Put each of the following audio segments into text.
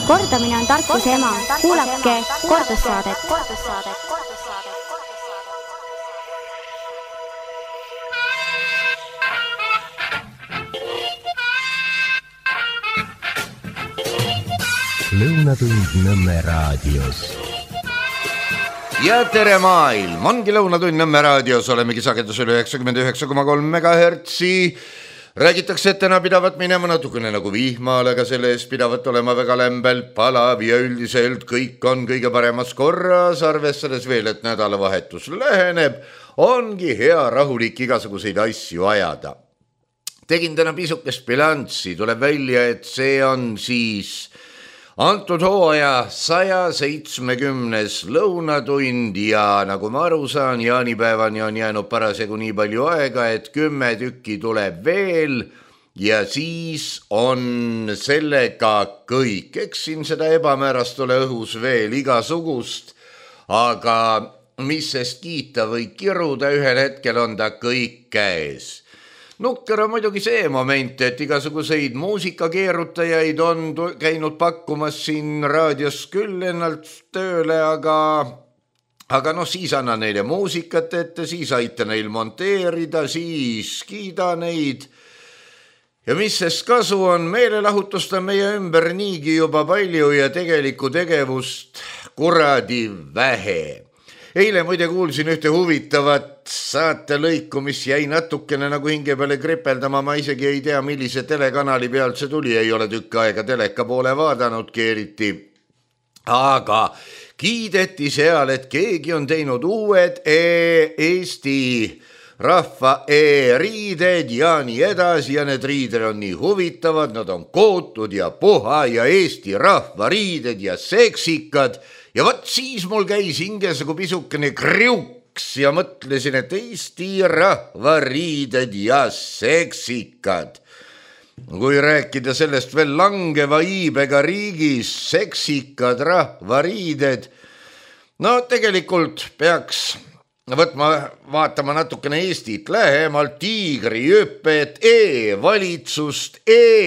Kordamine on tarkuse ema. Kuulake kordussaadet. Lõunatund Nõmme raadios. Ja tere maailm, ongi Lõunatund Nõmme raadios, olemegi sagedusel 99,3 MHz. Räägitakse, et täna pidavat minema natukene nagu vihmaal, aga selle eest pidavat olema väga lämbel palav ja üldiselt kõik on kõige paremas korras, arvestades veel, et nädalavahetus läheneb, ongi hea rahulik igasuguseid asju ajada. Tegin täna pisukest bilanssi, tuleb välja, et see on siis antud hooaja 170. lõunatund ja nagu ma aru saan, jaanipäevani on jäänud parasjagu nii palju aega, et 10 tükki tuleb veel ja siis on sellega kõik. Eks siin seda ebamäärast ole õhus veel igasugust, aga mis sest kiita või kiruda, ühel hetkel on ta kõik käes. Nukker on muidugi see moment, et igasuguseid muusikakeerutajaid on käinud pakkumas siin raadios küll ennalt tööle, aga siis anna neile muusikat ette, siis aita neil monteerida, siis kiida neid. Ja mis sest kasu on, meelelahutust on meie ümber niigi juba palju ja tegelikku tegevust kuradi vähe. Eile muide kuulsin ühte huvitavat saatelõiku, mis jäi natukene nagu hinge peale kripeldama, ma isegi ei tea, millise telekanali pealt see tuli, ei ole tükk aega teleka poole vaadanudki eriti. Aga kiideti seal, et keegi on teinud uued Eesti rahva riided ja nii edasi ja need riided on nii huvitavad, nad on kootud ja puha ja Eesti rahva riided ja seksikad. Ja võt siis mul käis hinges nagu pisukene kriuks ja mõtlesin, et Eesti rahvariided ja seksikad. Kui rääkida sellest veel langeva iibega riigis, seksikad rahvariided, no tegelikult peaks vaatama natukene Eestit lähemalt, tiigrihüppet, valitsust,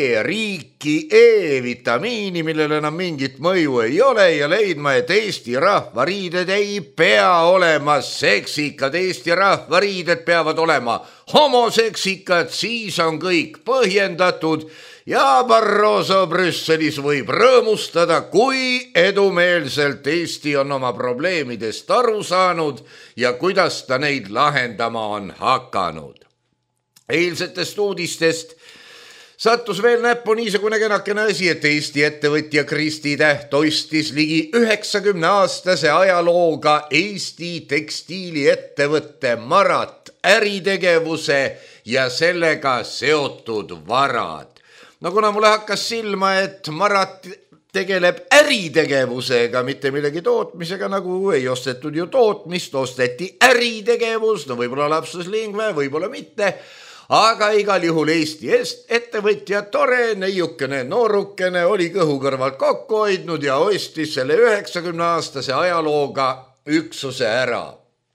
riiki, vitamiini, millele enam mingit mõju ei ole ja leidma, et Eesti rahvariided ei pea olema seksikad, Eesti rahvariided peavad olema homoseksikad, siis on kõik põhjendatud. Ja Barroso Brüsselis võib rõõmustada, kui edumeelselt Eesti on oma probleemidest aru saanud ja kuidas ta neid lahendama on hakanud. Eilsetest uudistest sattus veel näppu niisugune kenakene asi, et Eesti ettevõtja Kristi Täht ostis ligi 90-aastase ajalooga Eesti tekstiiliettevõtte Marat äritegevuse ja sellega seotud varad. No kuna mulle hakkas silma, et Marat tegeleb äritegevusega, mitte millegi tootmisega, nagu ei ostetud ju tootmist, osteti äritegevus, no võib-olla lapsusliingve, võib-olla mitte, aga igal juhul Eesti ettevõtja, tore, neiukene, noorukene, oli kõhu kõrvalt kokku hoidnud ja ostis selle 90-aastase ajalooga üksuse ära.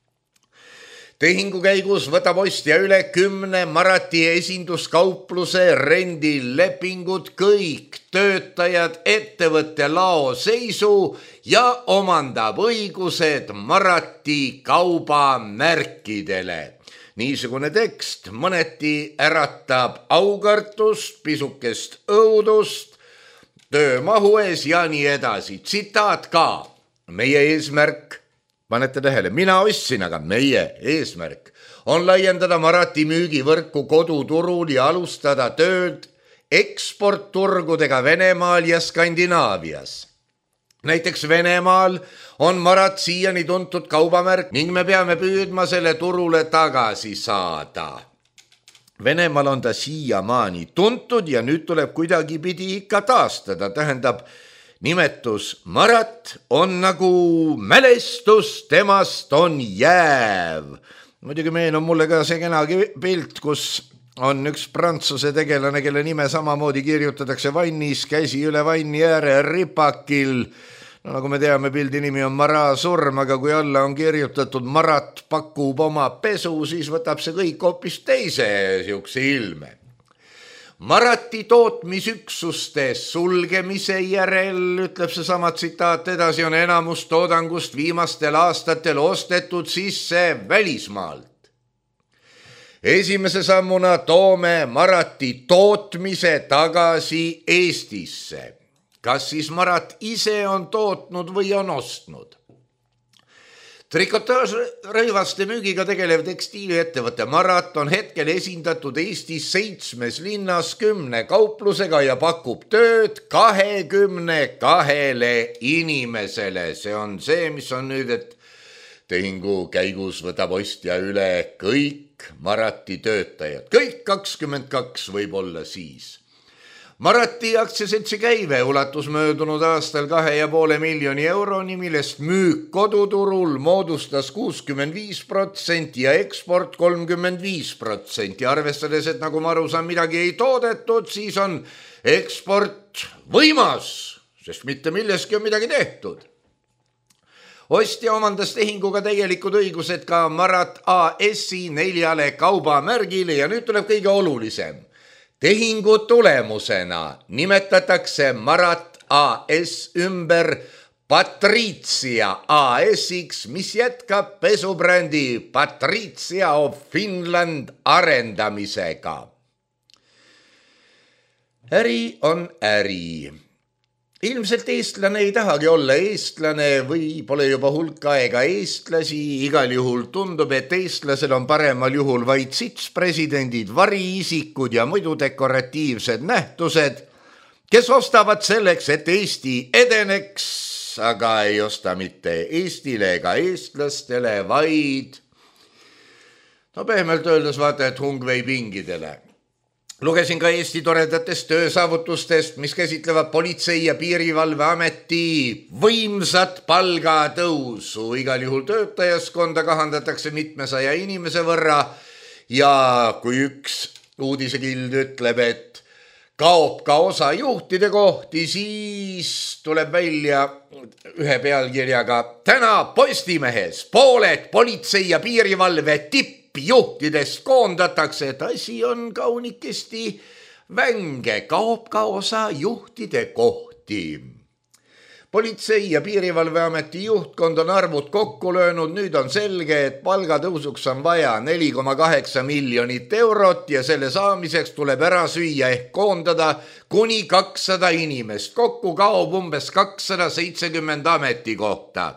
Tehingu käigus võtab ostja üle 10 Marati esinduskaupluse rendilepingud, kõik töötajad ettevõtte laoseisu ja omandab õigused Marati kaubamärkidele. Niisugune tekst mõneti äratab aukartust, pisukest õudust, töömahu ees ja nii edasi. Tsitaat ka, meie eesmärk, panete tähele, mina ostsin, aga meie eesmärk on laiendada Marati müügivõrku koduturul ja alustada tööd eksportturgudega Venemaal ja Skandinaavias. Näiteks Venemaal on Marat siiani tuntud kaubamärk ning me peame püüdma selle turule tagasi saada. Venemaal on ta siiamaani tuntud ja nüüd tuleb kuidagi pidi ikka taastada, tähendab, nimetus Marat on nagu mälestus, temast on jääv. Muidugi meenub mulle ka see kenagi pilt, kus on üks prantsuse tegelane, kelle nime samamoodi kirjutatakse vannis, käsi üle vanni ääre ripakil. No, nagu me teame, pildi nimi on Mara surm, aga kui alla on kirjutatud Marat pakub oma pesu, siis võtab see kõik hoopis teise siukse ilme. Marati tootmisüksuste sulgemise järel, ütleb seesama tsitaat edasi, on enamus toodangust viimastel aastatel ostetud sisse välismaalt. Esimese sammuna toome Marati tootmise tagasi Eestisse. Kas siis Marat ise on tootnud või on ostnud? Trikotaažrõivaste müügiga tegelev tekstiiliettevõte Marat on hetkel esindatud Eestis 7 linnas 10 kauplusega ja pakub tööd 22 inimesele. See on see, mis on nüüd, et tehingu käigus võtab ostja üle kõik Marati töötajad. Kõik 22 võib olla siis. Marati aktsiaseltsi käive ulatus möödunud aastal 2,5 miljoni euroni, millest müük koduturul moodustas 65% ja eksport 35%. Arvestades, et nagu ma aru saan, midagi ei toodetud, siis on eksport võimas, sest mitte milleski on midagi tehtud. Ostja omandas tehinguga tegelikud õigused ka Marat AS-i 4 kaubamärgile ja nüüd tuleb kõige olulisem. Tehingu tulemusena nimetatakse Marat AS ümber Patrizia AS-iks, mis jätkab pesubrändi Patrizia of Finland arendamisega. Äri on äri. Ilmselt eestlane ei tahagi olla eestlane või pole juba hulk aega eestlasi. Igal juhul tundub, et eestlasel on paremal juhul vaid sitspresidendid, variisikud ja muidu dekoratiivsed nähtused, kes ostavad selleks, et Eesti edeneks, aga ei osta mitte Eestile ega eestlastele, vaid pehmelt öeldes vaata, et hungveipingidele. Lugesin ka Eesti toredatest töösaavutustest, mis käsitlevad Politsei- ja Piirivalveameti võimsat palgatõusu. Igal juhul töötajaskonda kahandatakse 700 inimese võrra ja kui üks uudisekild ütleb, et kaob ka osa juhtide kohti, siis tuleb välja ühe pealkirjaga täna Postimehes pooled Politsei- ja Piirivalve tippjuhtidest koondatakse, et asi on kaunikesti vänge, kaob ka osa juhtide kohti. Politsei- ja Piirivalveameti juhtkond on arvud kokku löönud, nüüd on selge, et palgatõusuks on vaja 4,8 miljonit eurot ja selle saamiseks tuleb ära süüa ehk koondada kuni 200 inimest. Kokku kaob umbes 270 ametikohta.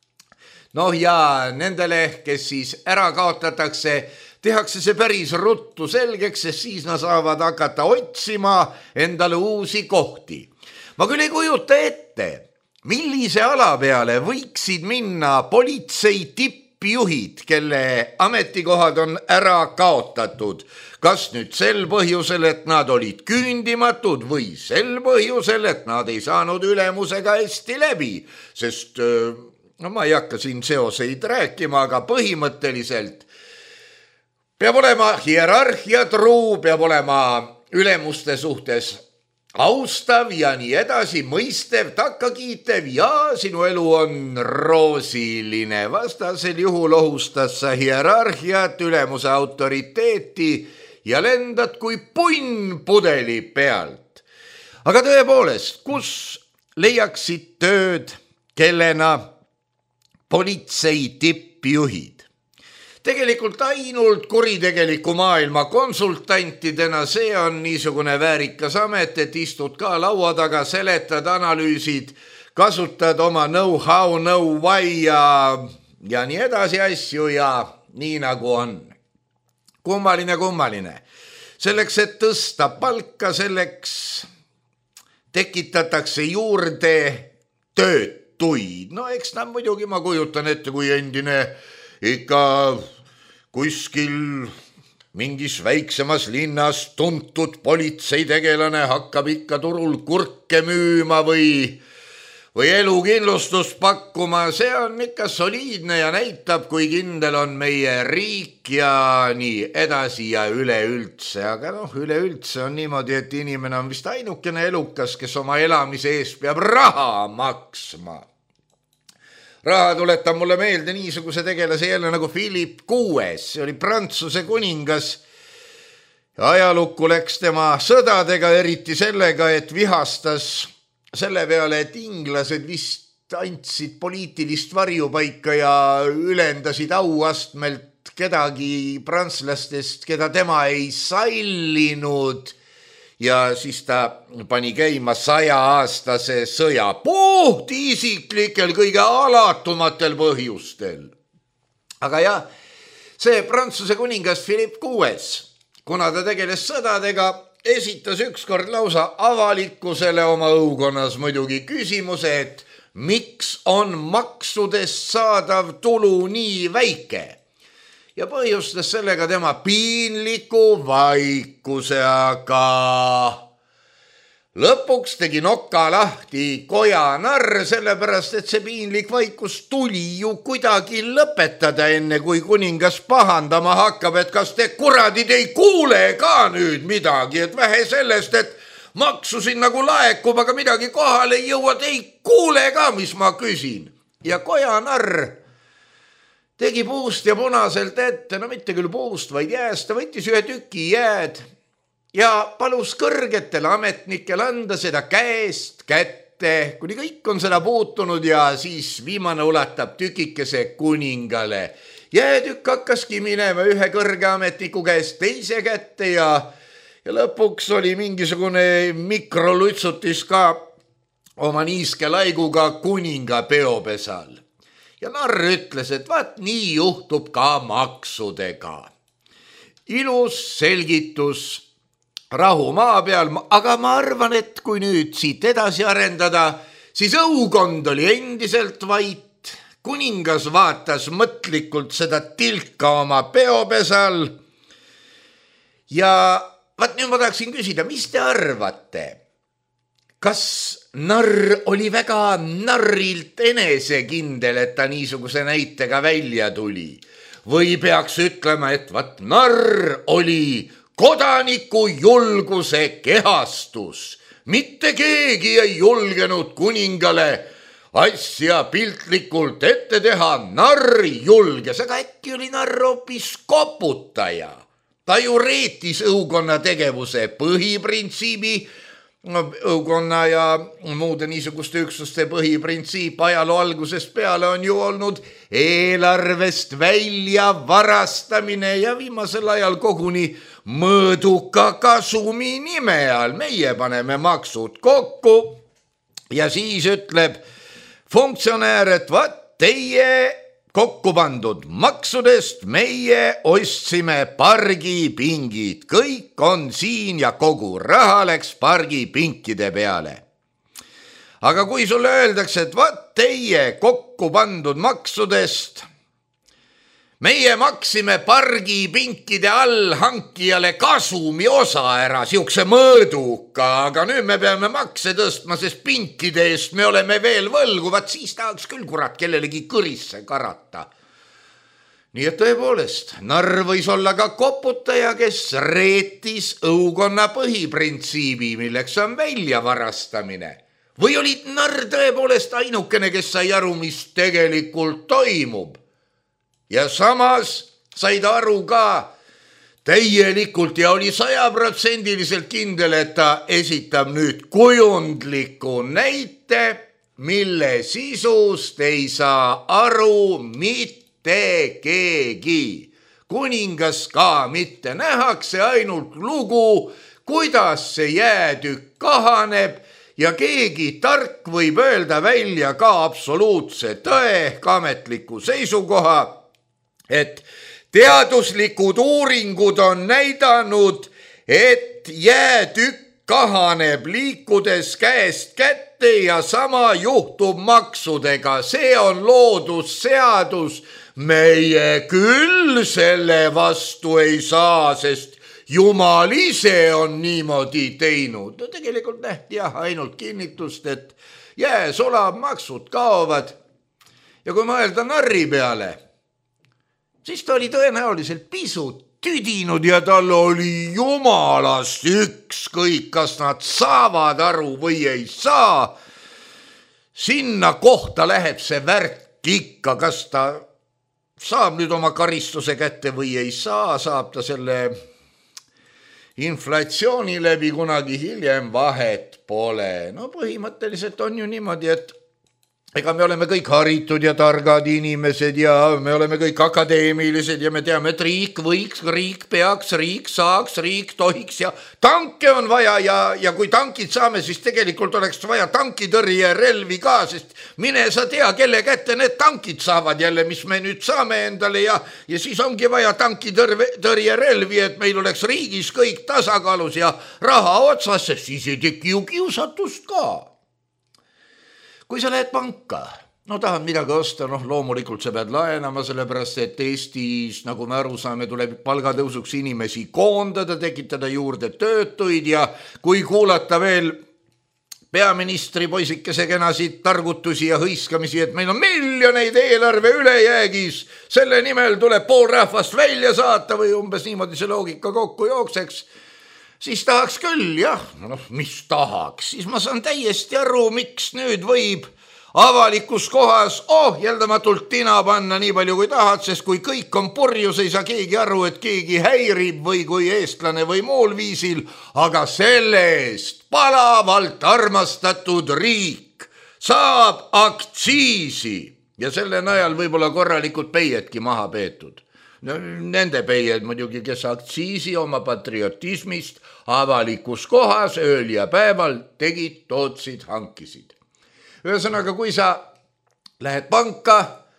Ja nendele, kes siis ära kaotatakse, tehakse see päris ruttu selgeks, sest siis nad saavad hakata otsima endale uusi kohti. Ma küll ei kujuta ette, millise ala peale võiksid minna politsei tippjuhid, kelle ametikohad on ära kaotatud. Kas nüüd sel põhjusel, et nad olid küündimatud või sel põhjusel, et nad ei saanud ülemusega hästi läbi, sest ma ei hakka siin seoseid rääkima, aga põhimõtteliselt peab olema hierarhia truu, peab olema ülemuste suhtes austav ja nii edasi, mõistev, takkakiitev ja sinu elu on roosiline. Vastasel juhul ohustas sa hierarhiat, ülemuse autoriteeti ja lendad kui punn pudeli pealt. Aga tõepoolest, kus leiaksid tööd, kellena politsei tippjuhid? Tegelikult ainult kuritegeliku maailma konsultantidena, see on niisugune väärikas amet, et istud ka laua taga, seletad, analüüsid, kasutad oma know-how, know-why ja nii edasi asju ja nii nagu on. Kummaline. Selleks, et tõsta palka, selleks tekitatakse juurde töötuid. Eks nad muidugi, ma kujutan ette, kui endine ikka kuskil mingis väiksemas linnas tuntud politseitegelane hakkab ikka turul kurke müüma või elukindlustust pakkuma, see on ikka soliidne ja näitab, kui kindel on meie riik ja nii edasi ja üleüldse. Aga üleüldse on niimoodi, et inimene on vist ainukene elukas, kes oma elamise eest peab raha maksma. Raha tuletab mulle meelde niisuguse tegelase jälle nagu Philippe VI, see oli Prantsuse kuningas Ajalukku läks tema sõdadega, eriti sellega, et vihastas selle peale, et inglased vist andsid poliitilist varjupaika ja ülendasid auastmelt kedagi prantslastest, keda tema ei sallinud. Ja siis ta pani käima 100-aastase sõja puhtisiklikel kõige alatumatel põhjustel. Aga jah, see Prantsuse kuningas Philippe VI, kuna ta tegeles sõdadega, esitas ükskord lausa avalikkusele oma õukonnas muidugi küsimuse, et miks on maksudest saadav tulu nii väike? Ja põhjustas sellega tema piinliku vaikuse, aga lõpuks tegi noka lahti kojanarr, sellepärast et see piinlik vaikus tuli ju kuidagi lõpetada, enne kui kuningas pahandama hakkab, et kas te kuradid ei kuule ka nüüd midagi, et vähe sellest, et maksu siin nagu laekub, aga midagi kohale ei jõua, ei kuule ka, mis ma küsin. Ja kojanarr tegi puust ja punaselt ette, no mitte küll puust, vaid jääst, ta võttis ühe tüki jääd ja palus kõrgetele ametnikele anda seda käest kätte, kuni kõik on seda puutunud ja siis viimane ulatab tükikese kuningale. Jäätükk hakkaski minema ühe kõrge ametniku käest teise kätte ja lõpuks oli mingisugune mikrolutsutis ka oma niiske laiguga kuninga peopesal. Ja narr ütles, et vaat nii juhtub ka maksudega. Ilus selgitus rahu maa peal, aga ma arvan, et kui nüüd siit edasi arendada, siis õukond oli endiselt vait. Kuningas vaatas mõtlikult seda tilka oma peopesal. Ja vaat nüüd ma tahaksin küsida, mis te arvate? Kas narr oli väga narrilt enesekindel, et ta niisuguse näitega välja tuli? Või peaks ütlema, et vaat narr oli kodaniku julguse kehastus? Mitte keegi ei julgenud kuningale asja piltlikult ette teha, narr julges, aga äkki oli narr hoopis koputaja. Ta ju reetis õukonna tegevuse põhiprintsiibi, õukonna ja muude niisuguste üksuste põhiprintsiip ajaloo algusest peale on ju olnud eelarvest välja varastamine ja viimasel ajal koguni mõõduka kasumi nime all. Meie paneme maksud kokku ja siis ütleb funktsionäär, et vaat teie kokku pandud maksudest meie ostsime pargipingid. Kõik on siin ja kogu raha läks pargipinkide peale. Aga kui sulle öeldakse, et vaat teie kokku pandud maksudest meie maksime pargipinkide all hankijale kasumi osa ära, siukse mõõduka, aga nüüd me peame makse tõstma, sest pinkide eest me oleme veel võlgu, vaat siis tahaks küll kurat kellelegi kõrisse karata. Nii et tõepoolest, narr võis olla ka koputaja, kes reetis õukonna põhiprintsiibi, milleks on väljavarastamine. Või oli narr tõepoolest ainukene, kes sai aru, mis tegelikult toimub. Ja samas said aru ka täielikult ja oli 100% kindel, et ta esitab nüüd kujundliku näite, mille sisust ei saa aru mitte keegi. Kuningas ka mitte, nähakse ainult lugu, kuidas see jäätükk kahaneb ja keegi tark võib öelda välja ka absoluutse tõe, ka ametliku seisukoha, et teaduslikud uuringud on näidanud, et jäätükk kahaneb liikudes käest kätte ja sama juhtub maksudega. See on loodusseadus. Meie küll selle vastu ei saa, sest Jumal ise on niimoodi teinud. No tegelikult nähti ainult kinnitust, et jää sulab, maksud kaovad. Ja kui mõelda narri peale, siis ta oli tõenäoliselt pisut tüdinud ja tal oli jumalast ükskõik, kas nad saavad aru või ei saa. Sinna kohta läheb see värk ikka, kas ta saab nüüd oma karistuse kätte või ei saa, saab ta selle inflatsiooni läbi kunagi hiljem vahet pole. No põhimõtteliselt on ju niimoodi, et ega me oleme kõik haritud ja targad inimesed ja me oleme kõik akadeemilised ja me teame, et riik võiks, riik peaks, riik saaks, riik tohiks ja tanke on vaja ja kui tankid saame, siis tegelikult oleks vaja tankitõrje relvi ka, sest mine sa tea, kelle kätte need tankid saavad jälle, mis me nüüd saame endale ja siis ongi vaja tankitõrje relvi, et meil oleks riigis kõik tasakaalus ja raha otsas, sest siis ei teki ju kiusatust ka. Kui sa lähed panka, no tahad midagi osta, loomulikult sa pead laenama, sellepärast et Eestis, nagu me aru saame, tuleb palgatõusuks inimesi koondada, tekitada juurde töötuid ja kui kuulata veel peaministri poisikese kenasid targutusi ja hõiskamisi, et meil on miljoneid eelarve ülejäägis, selle nimel tuleb pool rahvast välja saata või umbes niimoodi see loogika kokku jookseks, siis tahaks küll, jah, mis tahaks, siis ma saan täiesti aru, miks nüüd võib avalikus kohas ohjeldamatult tina panna nii palju kui tahad, sest kui kõik on purjus, ei saa keegi aru, et keegi häirib või kui eestlane või muul viisil, aga selle eest palavalt armastatud riik saab aktsiisi ja selle najal võib-olla korralikud peiedki maha peetud. Nende peied muidugi, kes aktsiisi oma patriotismist avalikus kohas ööl ja päeval tegid, tootsid, hankisid. Ühesõnaga, kui sa lähed panka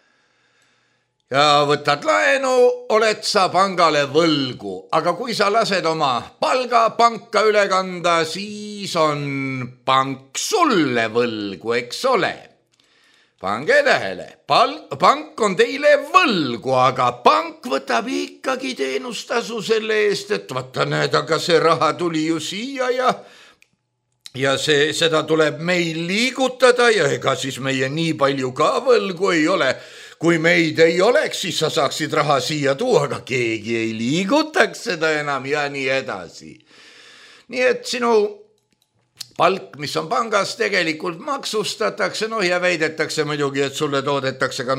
ja võtad laenu, oled sa pangale võlgu, aga kui sa lased oma palga panka üle kanda, siis on pank sulle võlgu, eks ole. Pange tähele, pank on teile võlgu, aga pank võtab ikkagi teenustasu selle eest, et vaata näed, aga see raha tuli ju siia ja seda tuleb meil liigutada ja ega siis meie nii palju ka võlgu ei ole. Kui meid ei oleks, siis sa saaksid raha siia tuua, aga keegi ei liigutaks seda enam ja nii edasi. Nii et sinu palk, mis on pangas, tegelikult maksustatakse, ja väidetakse muidugi, et sulle toodetakse ka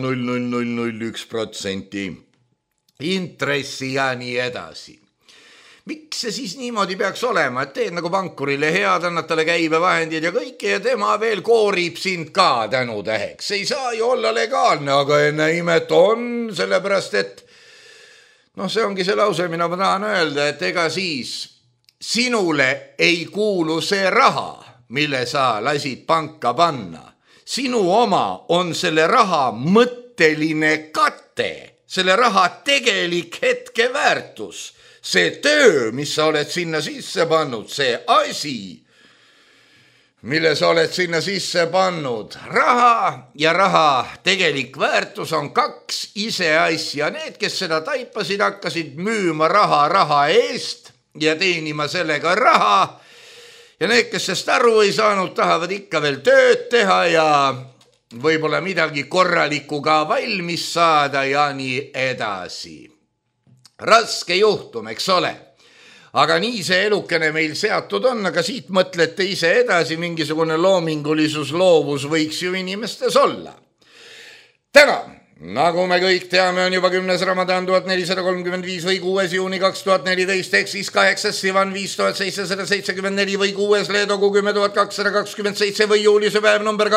0,00001% intressi ja nii edasi. Miks see siis niimoodi peaks olema, et teed nagu pankurile head, annad talle käibevahendid ja kõike ja tema veel koorib sind ka tänutäheks. Ei saa ju olla legaalne, aga enne imet on, sellepärast et see ongi see lause, mina ma tahan öelda, et ega siis sinule ei kuulu see raha, mille sa lasid panka panna. Sinu oma on selle raha mõtteline kate, selle raha tegelik hetkeväärtus, see töö, mis sa oled sinna sisse pannud, see asi, mille sa oled sinna sisse pannud. Raha ja raha tegelik väärtus on kaks ise asja. Need, kes seda taipasid, hakkasid müüma raha eest ja teenima sellega raha ja need, kes sest aru ei saanud, tahavad ikka veel tööd teha ja võib-olla midagi korralikku ka valmis saada ja nii edasi. Raske juhtum, eks ole, aga nii see elukene meil seatud on, aga siit mõtlete ise edasi, mingisugune loomingulisus, loovus võiks ju inimestes olla. Täna, nagu me kõik teame, on juba 10. Ramadan 1435 või 6. juuni 2014, ehk siis 8. Sivan 5774 või 6. Leedogu 10227 või juulise päev number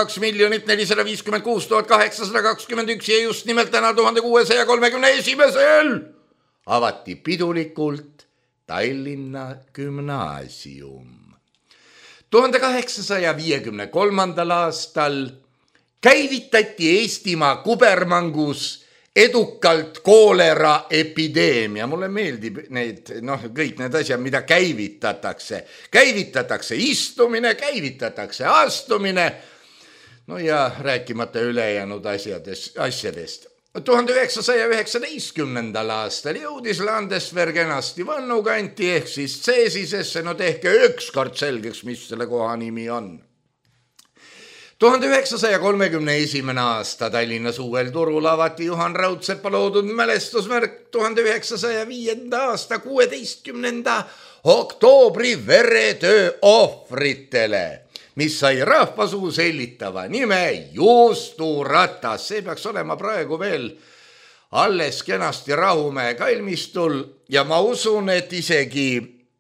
2,456,821 ja just nimelt täna 1631. avati pidulikult Tallinna gümnaasium. 1853. aastal käivitati Eestimaa kubermangus edukalt koolera epideemia. Mulle meeldib kõik need asjad, mida käivitatakse. Käivitatakse istumine, käivitatakse astumine, ja rääkimata ülejäänud asjadest. 1919. aastal jõudis Landesver kenasti Võnnu kanti ehk siis Ceesisesse, tehke ükskord selgeks, mis selle koha nimi on. 1931. aasta Tallinnas uuel turul avati Juhan Raudsepa loodud mälestusmärk 1905. aasta 16. oktoobri veretöö ohvritele, mis sai rahvasuu sellitava nime Juusturatas. See peaks olema praegu veel alles kenasti Rahumäe kalmistul ja ma usun, et isegi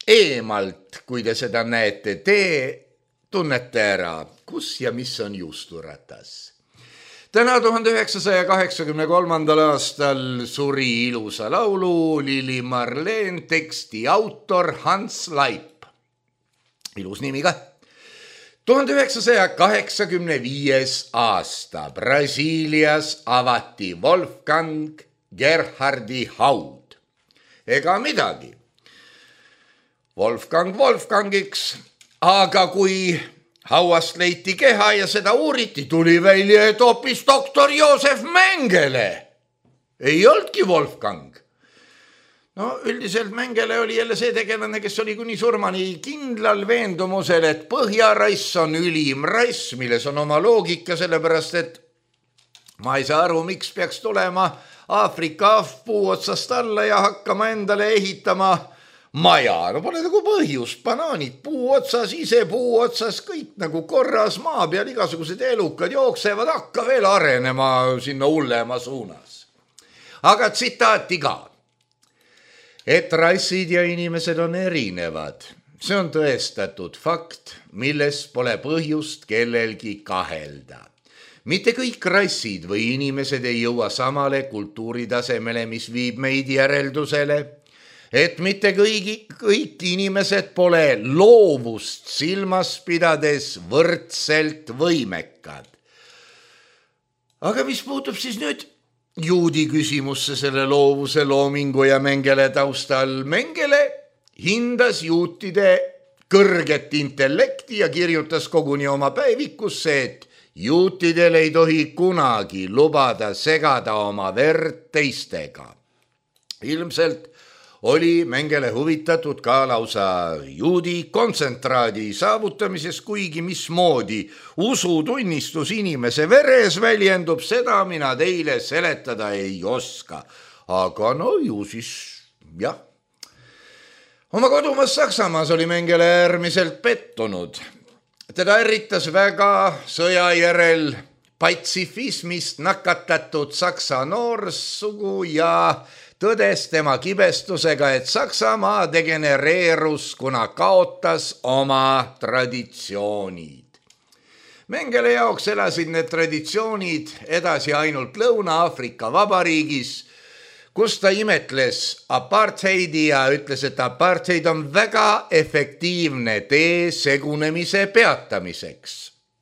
eemalt, kui te seda näete, te tunnete ära, kus ja mis on juusturatas. Täna 1983. aastal suri ilusa laulu Lili Marleen teksti autor Hans Laip. Ilus nimi ka. 1985. aasta Brasiilias avati Wolfgang Gerhardi haud. Ega midagi. Wolfgang Wolfgangiks, aga kui hauast leiti keha ja seda uuriti, tuli välja, et hoopis doktor Joosef Mengele. Ei olnudki Wolfgang. No üldiselt Mengele oli jälle see tegelane, kes oli kuni surmani kindlal veendumusel, et põhjarass on ülim rass, milles on oma loogika, sellepärast et ma ei saa aru, miks peaks tulema Aafrika puu otsast alla ja hakkama endale ehitama maja. No pole nagu põhjust, banaanid puu otsas, ise puu otsas, kõik nagu korras, maa peal igasugused elukad jooksevad, hakka veel arenema sinna hullema suunas. Aga tsitaati ka. Et rassid ja inimesed on erinevad. See on tõestatud fakt, milles pole põhjust kellelgi kahelda. Mitte kõik rassid või inimesed ei jõua samale kultuuritasemele, mis viib meid järeldusele, et mitte kõik inimesed pole loovust silmas pidades võrdselt võimekad. Aga mis puutub siis nüüd juudi küsimusse selle loovuse, loomingu ja Mengele taustal? Mengele hindas juutide kõrget intellekti ja kirjutas koguni oma päevikusse, et juutidel ei tohi kunagi lubada segada oma verd teistega. Ilmselt oli Mengele huvitatud ka lausa juudi kontsentraadi saavutamises, kuigi mismoodi usutunnistus inimese veres väljendub, seda mina teile seletada ei oska. Aga no ju siis, jah. Oma kodumaas Saksamaas oli Mengele äärmiselt pettunud. Teda ärritas väga sõja järel patsifismist nakatatud Saksa noorsugu ja tõdes tema kibestusega, et Saksamaa degenereerus, kuna kaotas oma traditsioonid. Mengele jaoks elasid need traditsioonid edasi ainult Lõuna-Aafrika Vabariigis, kus ta imetles apartheidi ja ütles, et apartheid on väga efektiivne tee segunemise peatamiseks.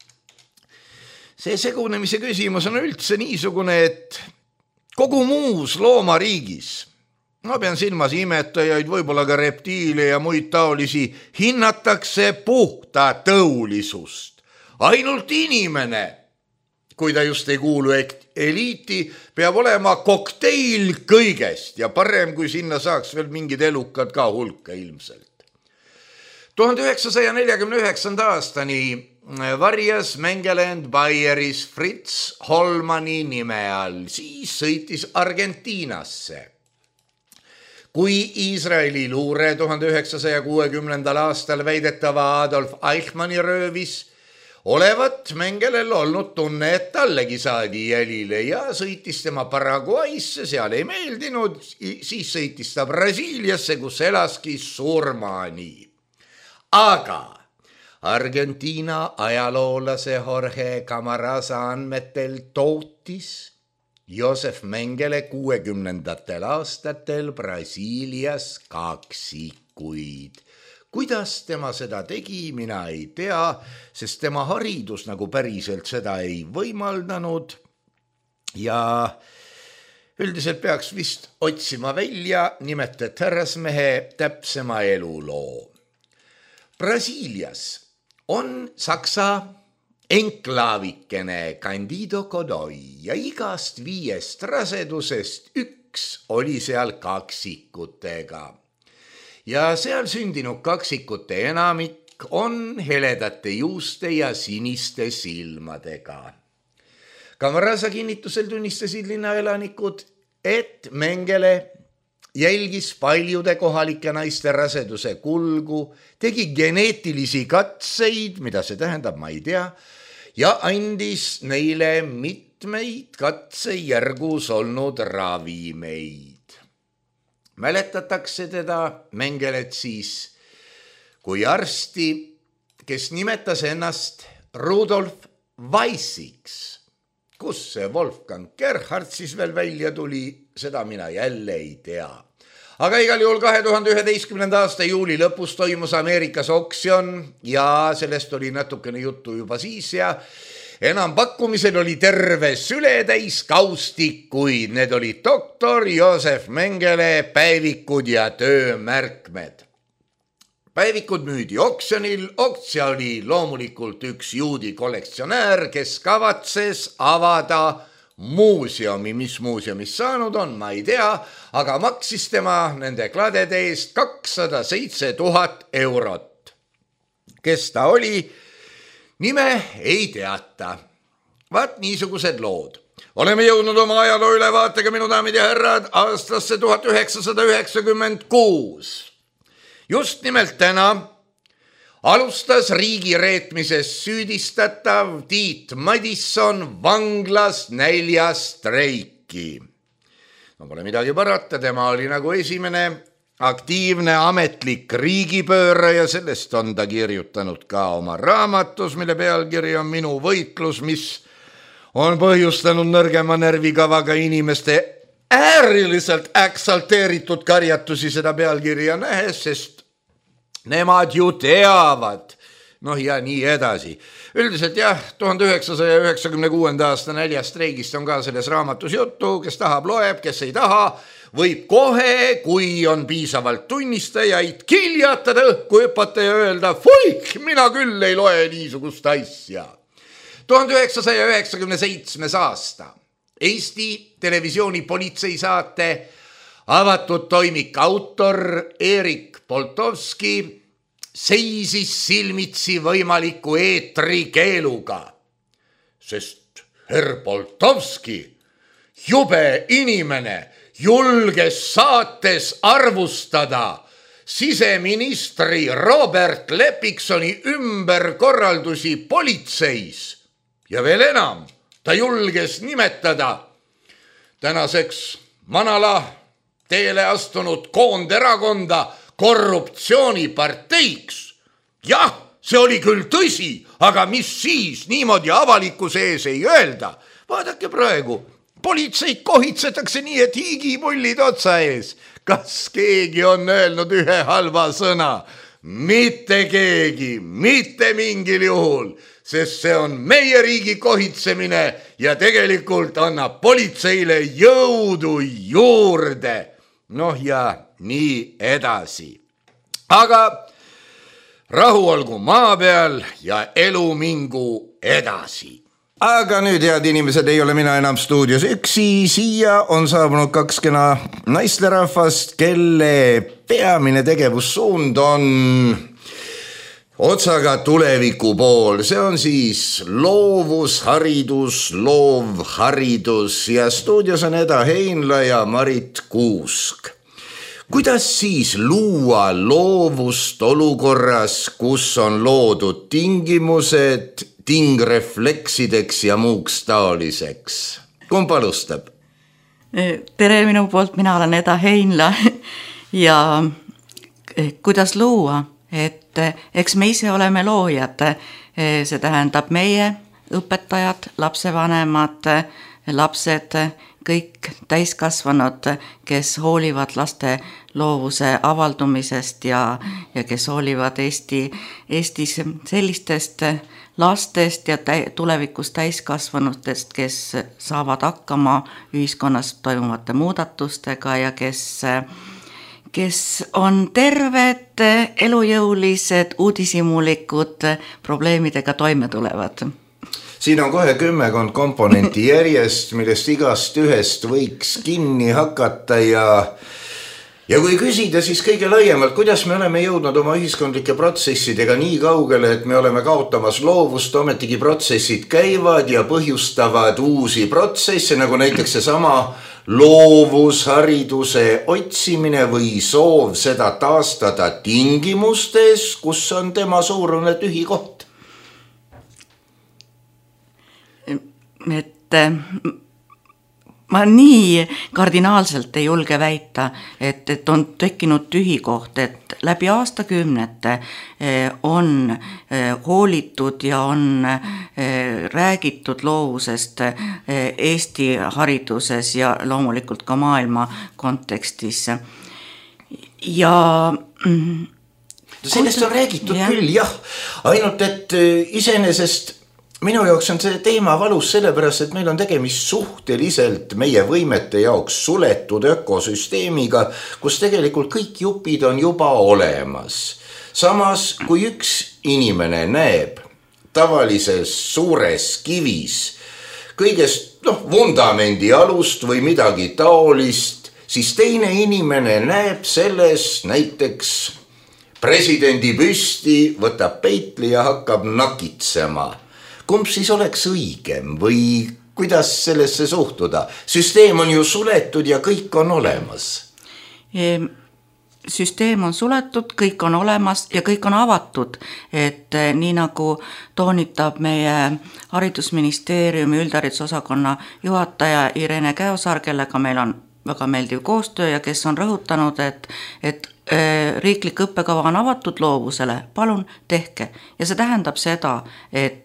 See segunemise küsimus on üldse niisugune, et kogu muus loomariigis, ma pean silmas imetajaid, võib-olla ka reptiile ja muid taolisi, hinnatakse puhta tõulisust. Ainult inimene, kui ta just ei kuulu eliiti, peab olema kokteil kõigest ja parem, kui sinna saaks veel mingid elukad ka hulka ilmselt. 1949. aastani varjas Mengele end Baieris Fritz Hollmanni nime all, siis sõitis Argentiinasse. Kui Iisraeli luure 1960. aastal väidetava Adolf Eichmanni röövis, olevat Mengelel olnud tunne, et tallegi saadi jälile ja sõitis tema Paraguaysse, seal ei meeldinud, siis sõitis ta Brasiiliasse, kus elaski surmani. Aga Argentiina ajaloolase Jorge Camarasa andmetel tootis Joosef Mengele 60. aastatel Brasiilias kaksikuid. Kuidas tema seda tegi, mina ei tea, sest tema haridus nagu päriselt seda ei võimaldanud ja üldiselt peaks vist otsima välja nimetet härrasmehe täpsema eluloo. Brasiilias on Saksa enklaavikene Candido Godoy ja igast 5 rasedusest 1 oli seal kaksikutega. Ja seal sündinud kaksikute enamik on heledate juuste ja siniste silmadega. Camarasa kinnitusel tunnistasid linnaelanikud, et Mengele jälgis paljude kohalike naiste raseduse kulgu, tegi geneetilisi katseid, mida see tähendab, ma ei tea, ja andis neile mitmeid katsejärgus olnud ravimeid. Mäletatakse teda Mengelet siis kui arsti, kes nimetas ennast Rudolf Weissiks. Kus see Wolfgang Gerhard siis veel välja tuli, seda mina jälle ei tea. Aga igal juhul 2011. aasta juuli lõpus toimus Ameerikas oksjon ja sellest oli natukene juttu juba siis ja enampakkumisel oli terve sületäis kaustikuid. Need olid doktor Joosef Mengele päevikud ja töömärkmed. Päevikud müüdi oksjonil. Oksja oli loomulikult üks juudi kollektsionäär, kes kavatses avada muuseumi. Mis muuseumist saanud on, ma ei tea, aga maksis tema nende kladede eest 207 000 eurot. Kes ta oli? Nime ei teata. Vaat niisugused lood. Oleme jõudnud oma ajaloo ülevaatega, minu daamid ja härrad, aastasse 1996. Just nimelt täna alustas riigireetmises süüdistatav Tiit Madisson vanglas näljastreiki. No pole midagi parata, tema oli nagu esimene aktiivne ametlik riigipööre ja sellest on ta kirjutanud ka oma raamatus, mille pealkiri on Minu võitlus, mis on põhjustanud nõrgema närvikavaga inimeste ääriliselt eksalteeritud karjatusi seda pealkirja nähes, sest nemad ju teavad, ja nii edasi. Üldiselt jah, 1996. aasta näljastreigist on ka selles raamatus juttu, kes tahab loeb, kes ei taha, võib kohe, kui on piisavalt tunnistajaid, kiljatada õhku hüpata ja öelda, fuik, mina küll ei loe niisugust asja. 1997. aasta Eesti televisiooni politseisaate avatud toimik autor Erik Poltovski seisis silmitsi võimaliku eetrikeeluga, sest herr Poltovski, jube inimene, julges saates arvustada siseministri Robert Leppiksoni ümberkorraldusi politseis ja veel enam, ta julges nimetada tänaseks manala teele astunud koonderakonda korruptsiooniparteiks. Jah, see oli küll tõsi, aga mis siis niimoodi avalikkuse ees ei öelda? Vaadake praegu, politseid kohitsetakse nii, et hiigipullid otsa ees. Kas keegi on öelnud ühe halva sõna? Mitte keegi, mitte mingil juhul, sest see on meie riigi kohitsemine ja tegelikult annab politseile jõudu juurde. Ja nii edasi. Aga rahu olgu maa peal ja elu mingu edasi. Aga nüüd, head inimesed, ei ole mina enam stuudios üksi. Siia on saabunud 2 kena naisterahvast, kelle peamine tegevussuund on otsaga tuleviku pool. See on siis loovusharidus, loovharidus ja stuudios on Eda Heinla ja Marit Kuusk. Kuidas siis luua loovust olukorras, kus on loodud tingimused tingrefleksideks ja muuks taoliseks? Kumb alustab? Tere minu poolt, mina olen Eda Heinla ja kuidas luua? Et eks me ise oleme loojad, see tähendab meie õpetajad, lapsevanemad, lapsed, kõik täiskasvanud, kes hoolivad laste loovuse avaldumisest ja kes hoolivad Eestis sellistest lastest ja tulevikus täiskasvanutest, kes saavad hakkama ühiskonnas toimuvate muudatustega ja kes on terved, elujõulised, uudishimulikud, probleemidega toime tulevad. Siin on kohe 10 komponenti järjest, millest igast ühest võiks kinni hakata ja kui küsida siis kõige laiemalt, kuidas me oleme jõudnud oma ühiskondlike protsessidega nii kaugele, et me oleme kaotamas loovust, ometigi protsessid käivad ja põhjustavad uusi protsesse, nagu näiteks seesama loovushariduse otsimine või soov seda taastada tingimustes, kus on tema suurune tühi koht. Et ma nii kardinaalselt ei julge väita, et on tekkinud tühi koht, et läbi aastakümnete on hoolitud ja on räägitud loovusest Eesti hariduses ja loomulikult ka maailma kontekstis. Ja sellest on räägitud küll, jah, ainult et iseenesest minu jaoks on see teema valus sellepärast, et meil on tegemist suhteliselt meie võimete jaoks suletud ökosüsteemiga, kus tegelikult kõik jupid on juba olemas. Samas, kui üks inimene näeb tavalises suures kivis kõigest vundamendi alust või midagi taolist, siis teine inimene näeb selles näiteks presidendi püsti, võtab peitli ja hakkab nakitsema. Kumb siis oleks õigem või kuidas sellesse suhtuda? Süsteem on ju suletud ja kõik on olemas. Süsteem on suletud, kõik on olemas ja kõik on avatud. Et nii nagu toonitab meie haridusministeeriumi üldharidusosakonna juhataja Irene Käosaar, kellega meil on väga meeldiv koostöö ja kes on rõhutanud, et riiklik õppekava on avatud loovusele, palun tehke. Ja see tähendab seda, et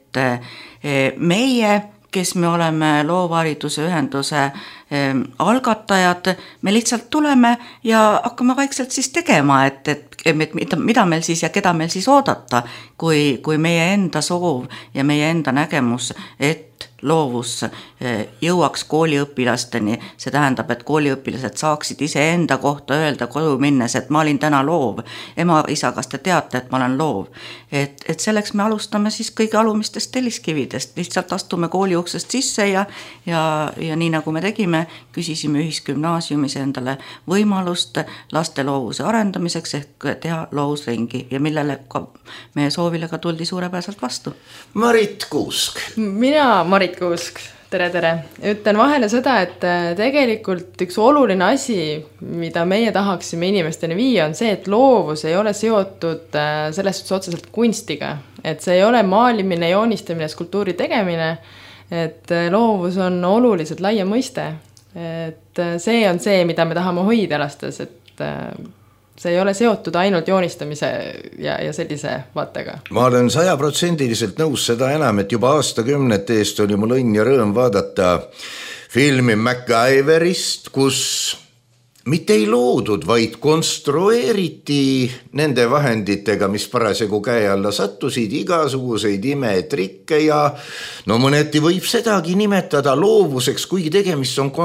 meie, kes me oleme loovhariduse ühenduse algatajad, me lihtsalt tuleme ja hakkame vaikselt siis tegema, et mida meil siis ja keda meil siis oodata, kui meie enda soov ja meie enda nägemus, et loovus jõuaks kooliõpilasteni. See tähendab, et kooliõpilased saaksid ise enda kohta öelda kodu minnes, et ma olin täna loov. Ema, isa, kas te teate, et ma olen loov? Et selleks me alustame siis kõige alumistest telliskividest. Lihtsalt astume kooli uksest sisse ja nii nagu me tegime, küsisime ühisgümnaasiumis endale võimalust laste loovuse arendamiseks ehk teha loovusringi ja millele ka meie soovile ka tuldi suurepäraselt vastu. Marit Kuusk. Mina Marit Kuusk, tere. Ütlen vahele seda, et tegelikult üks oluline asi, mida meie tahaksime inimesteni viia, on see, et loovus ei ole seotud selles suhtes otseselt kunstiga. Et see ei ole maalimine, joonistamine, skulptuuri tegemine, et loovus on oluliselt laia mõiste. Et see on see, mida me tahame hoida lastes, et see ei ole seotud ainult joonistamise ja sellise vaatega. Ma olen 100% nõus, seda enam, et juba aastakümnete eest oli mul õnn ja rõõm vaadata filmi MacGyverist, kus mitte ei loodud, vaid konstrueeriti nende vahenditega, mis parasjagu käe alla sattusid, igasuguseid imetrikke ja mõneti võib sedagi nimetada loovuseks, kuigi tegemist on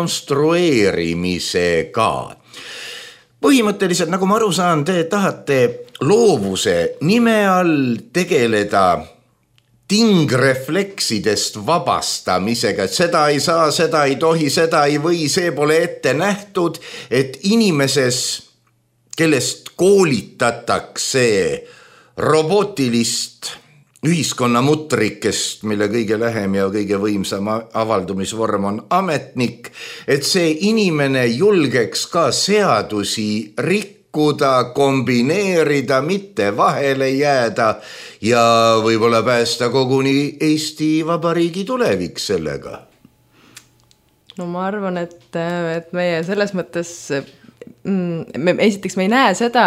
konstrueerimisega. Põhimõtteliselt, nagu ma aru saan, te tahate loovuse nime all tegeleda tingrefleksidest vabastamisega, et seda ei saa, seda ei tohi, seda ei või, see pole ette nähtud, et inimeses, kellest koolitatakse robotilist ühiskonna mutrikest, mille kõige lähem ja kõige võimsam avaldumisvorm on ametnik, et see inimene julgeks ka seadusi rikkuda, kombineerida, mitte vahele jääda ja võib-olla päästa koguni Eesti Vabariigi tulevik sellega. No ma arvan, et meie selles mõttes, esiteks me ei näe seda,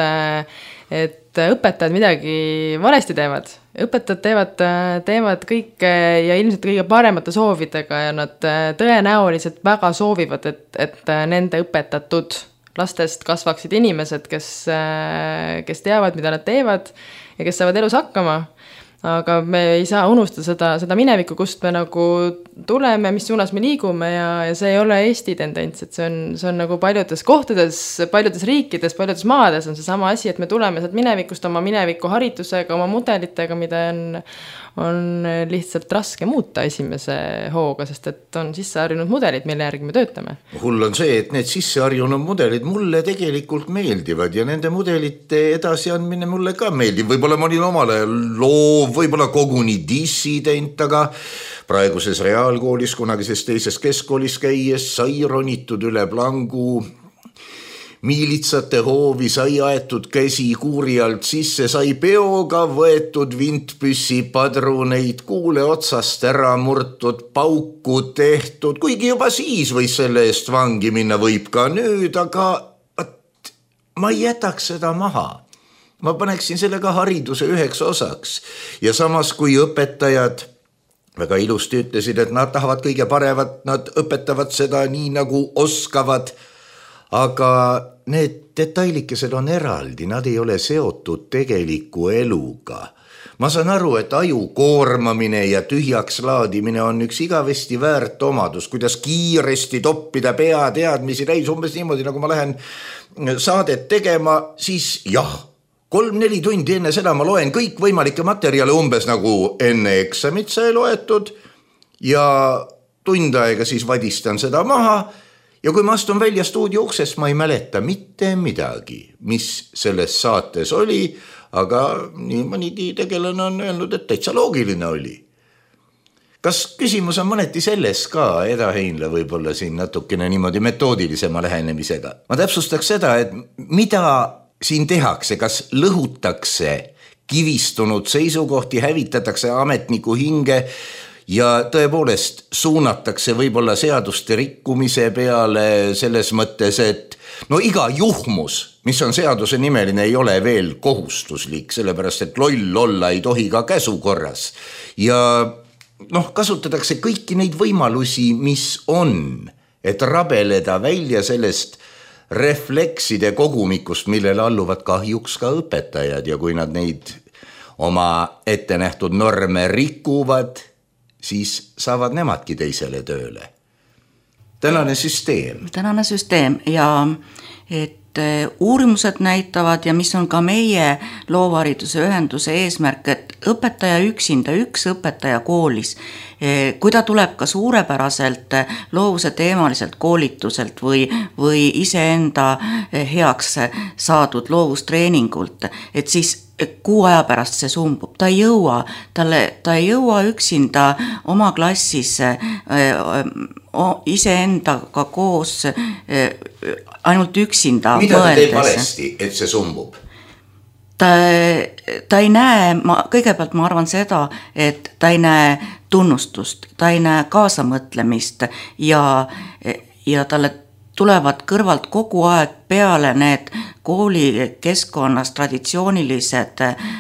et õpetajad midagi valesti teevad. Õpetajad teevad kõike ja ilmselt kõige paremate soovidega ja nad tõenäoliselt väga soovivad, et nende õpetatud lastest kasvaksid inimesed, kes teavad, mida nad teevad ja kes saavad elus hakkama. Aga me ei saa unustada seda minevikku, kust me nagu tuleme, mis suunas me liigume ja see ei ole Eesti tendents, et see on nagu paljudes kohtades, paljudes riikides, paljudes maades on see sama asi, et me tuleme sealt minevikust oma mineviku haridusega, oma mudelitega, mida on lihtsalt raske muuta esimese hooga, sest et on sisseharjunud mudelid, mille järgi me töötame. Hull on see, et need sisseharjunud mudelid mulle tegelikult meeldivad ja nende mudelite edasiandmine mulle ka meeldib. Võib-olla ma olin omale loov, võib-olla koguni dissident, aga praeguses reaalkoolis, kunagises teises keskkoolis käies sai ronitud üle plangu miilitsate hoovi sai aetud käsi kuuri alt sisse, sai peoga võetud vintpüssi padruneid, kuule otsast ära murtud, pauku tehtud, kuigi juba siis võis selle eest vangi minna, võib ka nüüd, aga ma ei jätaks seda maha. Ma paneksin sellega hariduse üheks osaks ja samas kui õpetajad väga ilusti ütlesid, et nad tahavad kõige paremat, nad õpetavad seda nii nagu oskavad, aga need detailikesed on eraldi, nad ei ole seotud tegeliku eluga. Ma saan aru, et aju koormamine ja tühjaks laadimine on üks igavesti väärt omadus, kuidas kiiresti toppida pea teadmisi täis, umbes niimoodi, nagu ma lähen saadet tegema, siis jah, 3-4 tundi enne seda ma loen kõik võimalikke materjale umbes nagu enne eksamit sai loetud ja tund aega siis vadistan seda maha ja kui ma astun välja stuudio uksest, ma ei mäleta mitte midagi, mis selles saates oli, aga nii mõnigi tegelane on öelnud, et täitsa loogiline oli. Kas küsimus on mõneti selles ka, Eda Heinla võib-olla siin natukene niimoodi metoodilisema lähenemisega? Ma täpsustaks seda, et mida siin tehakse, kas lõhutakse kivistunud seisukohti, hävitatakse ametniku hinge ja tõepoolest suunatakse võib-olla seaduste rikkumise peale selles mõttes, et no iga juhmus, mis on seaduse nimeline, ei ole veel kohustuslik, sellepärast et loll olla ei tohi ka käsukorras. Ja kasutatakse kõiki neid võimalusi, mis on, et rabeleda välja sellest reflekside kogumikust, millele alluvad kahjuks ka õpetajad ja kui nad neid oma ettenähtud norme rikuvad, siis saavad nemadki teisele tööle. Tänane süsteem ja et uurimused näitavad ja mis on ka meie loovhariduse ühenduse eesmärk, et õpetaja üksinda, üks õpetaja koolis, kui ta tuleb ka suurepäraselt loovuse teemaliselt koolituselt või iseenda heaks saadud loovustreeningult, et siis kuu aja pärast see sumbub, ta ei jõua üksinda oma klassis iseendaga koos ainult üksinda mida ta teeb valesti, et see sumbub? Ta ei näe, kõigepealt ma arvan seda, et ta ei näe tunnustust, ta ei näe kaasamõtlemist ja talle tulevad kõrvalt kogu aeg peale need koolikeskkonnas traditsioonilised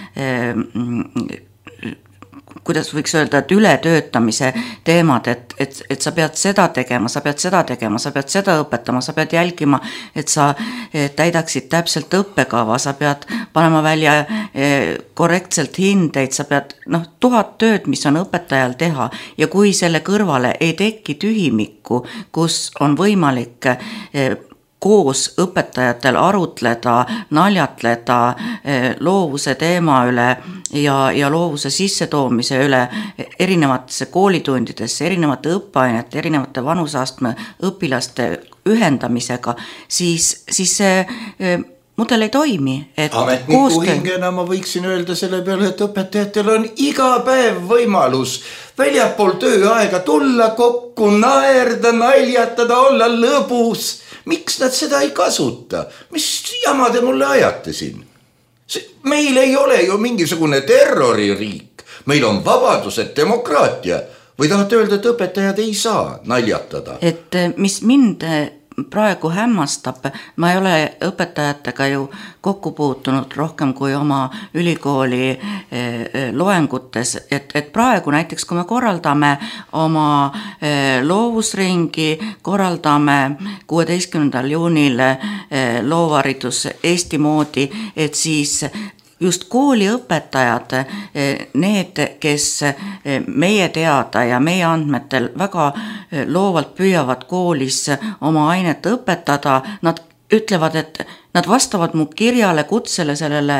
kuidas võiks öelda, et ületöötamise teemad, et sa pead seda tegema, sa pead seda tegema, sa pead seda õpetama, sa pead jälgima, et sa täidaksid täpselt õppekava, sa pead panema välja korrektselt hindeid, sa pead 1000 tööd, mis on õpetajal teha ja kui selle kõrvale ei teki tühimikku, kus on võimalik koos õpetajatel arutleda, naljatleda loovuse teema üle ja loovuse sissetoomise üle erinevatesse koolitundidesse, erinevate õppeainete, erinevate vanuseastme õpilaste ühendamisega, siis see mudel ei toimi. Ametniku hingena ma võiksin öelda selle peale, et õpetajatel on iga päev võimalus väljapool tööaega tulla kokku, naerda, naljatada, olla lõbus. Miks nad seda ei kasuta? Mis jama te mulle ajate siin? Meil ei ole ju mingisugune terroririik. Meil on vabadused, demokraatia. Või tahate öelda, et õpetajad ei saa naljatada? Et mis mind praegu hämmastab, ma ei ole õpetajatega ju kokku puutunud rohkem kui oma ülikooli loengutes, et praegu näiteks, kui me korraldame oma loovusringi, korraldame 16. juunil loovharidus Eesti moodi, et siis just kooliõpetajad, need, kes meie teada ja meie andmetel väga loovalt püüavad koolis oma ainet õpetada, nad ütlevad, et nad vastavad mu kirjale, kutsele sellele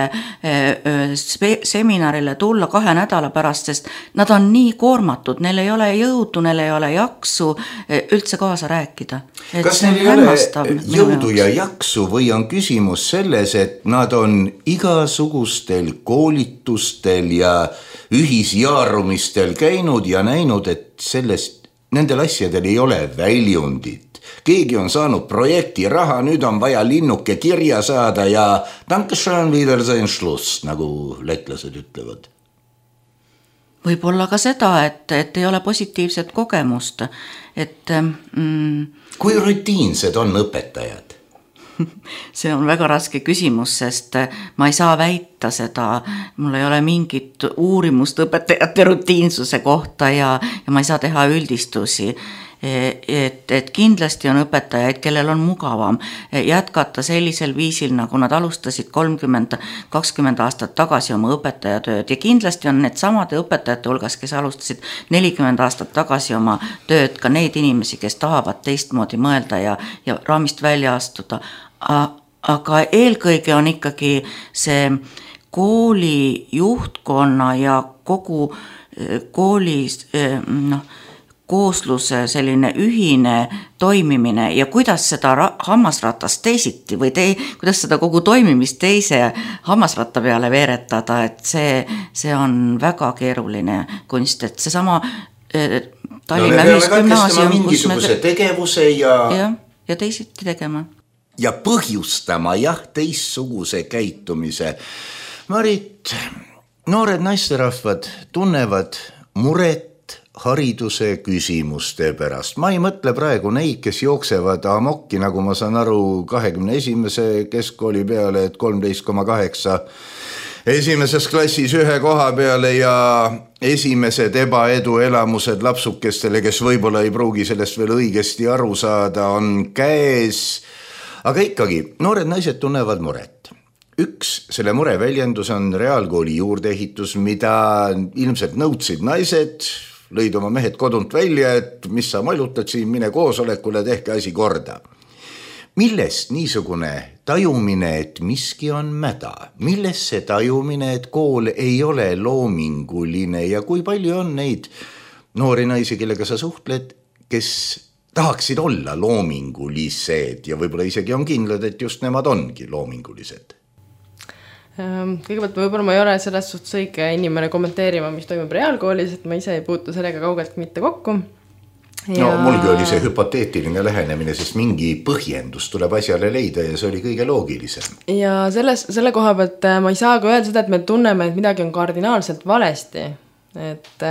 seminarile tulla 2 nädala pärast, sest nad on nii koormatud, neil ei ole jõudu, neil ei ole jaksu üldse kaasa rääkida. Kas neil ei ole jõudu ja jaksu või on küsimus selles, et nad on igasugustel koolitustel ja ühisjaarumistel käinud ja näinud, et sellest nendel asjadel ei ole väljundit. Keegi on saanud projekti raha, nüüd on vaja linnuke kirja saada ja Dankeschön, Wiedersehen, Schluss, nagu lätlased ütlevad. Võib-olla ka seda, et ei ole positiivset kogemust. Kui rutiinsed on õpetajad? See on väga raske küsimus, sest ma ei saa väita seda, mul ei ole mingit uurimust õpetajate rutiinsuse kohta ja ma ei saa teha üldistusi. Et kindlasti on õpetajaid, kellel on mugavam jätkata sellisel viisil, nagu nad alustasid 30-20 aastat tagasi oma õpetajatööd ja kindlasti on need samade õpetajate hulgas, kes alustasid 40 aastat tagasi oma tööd, ka neid inimesi, kes tahavad teistmoodi mõelda ja raamist välja astuda. Aga eelkõige on ikkagi see kooli juhtkonna ja kogu koolis koosluse selline ühine toimimine ja kuidas seda hammasratast teisiti või kuidas seda kogu toimimist teise hammasratta peale veeretada, et see on väga keeruline kunst, et seesama Tallinna ühisgümnaasium, mingisuguse tegevuse ja teisiti tegema. Ja põhjustama teistsuguse käitumise. Marit, noored naisterahvad tunnevad muret hariduse küsimuste pärast. Ma ei mõtle praegu neid, kes jooksevad amokki, nagu ma saan aru 21. keskkooli peale, et 13,8 esimeses klassis ühe koha peale ja esimesed ebaedu elamused lapsukestele, kes võib-olla ei pruugi sellest veel õigesti aru saada, on käes. Aga ikkagi, noored naised tunnevad muret. Üks selle mure väljendus on reaalkooli juurdeehitus, mida ilmselt nõudsid naised, lõid oma mehed kodunt välja, et mis sa mailutad siin, mine koosolekule, tehke asi korda. Millest niisugune tajumine, et miski on mäda? Millest see tajumine, et kool ei ole loominguline ja kui palju on neid noori naisi, kellega sa suhtled, kes tahaksid olla loomingulised ja võib-olla isegi on kindlad, et just nemad ongi loomingulised? Kõigepealt võib-olla ma ei ole selles suhtes õige inimene kommenteerima, mis toimub reaalkoolis, et ma ise ei puutu sellega kaugelt mitte kokku. No mulgi oli see hüpoteetiline lähenemine, sest mingi põhjendus tuleb asjale leida ja see oli kõige loogilisem. Ja selle koha pealt ma ei saa ka öelda seda, et me tunneme, et midagi on kardinaalselt valesti. Et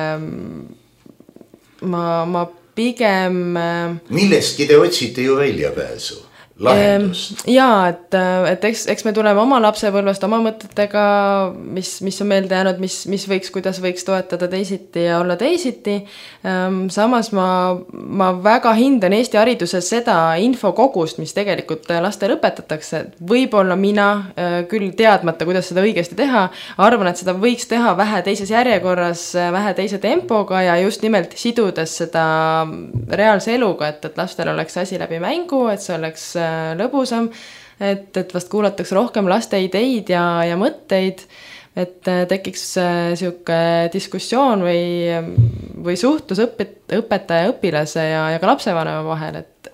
ma pigem... Millestki te otsite ju väljapääsu? Lahendus. Jaa, et eks me tuleme oma lapsepõlvest oma mõtetega, mis on meelde jäänud, mis võiks, kuidas võiks toetada teisiti ja olla teisiti. Samas ma väga hindan Eesti hariduses seda infokogust, mis tegelikult lastele õpetatakse. Võib-olla mina küll teadmata, kuidas seda õigesti teha, arvan, et seda võiks teha vähe teises järjekorras, vähe teise tempoga ja just nimelt sidudes seda reaalse eluga, et lastel oleks asi läbi mängu, et see oleks lõbusam, et vast kuulatakse rohkem laste ideid ja mõtteid, et tekiks siuke diskussioon või suhtlus õpetaja, õpilase ja ka lapsevanema vahel,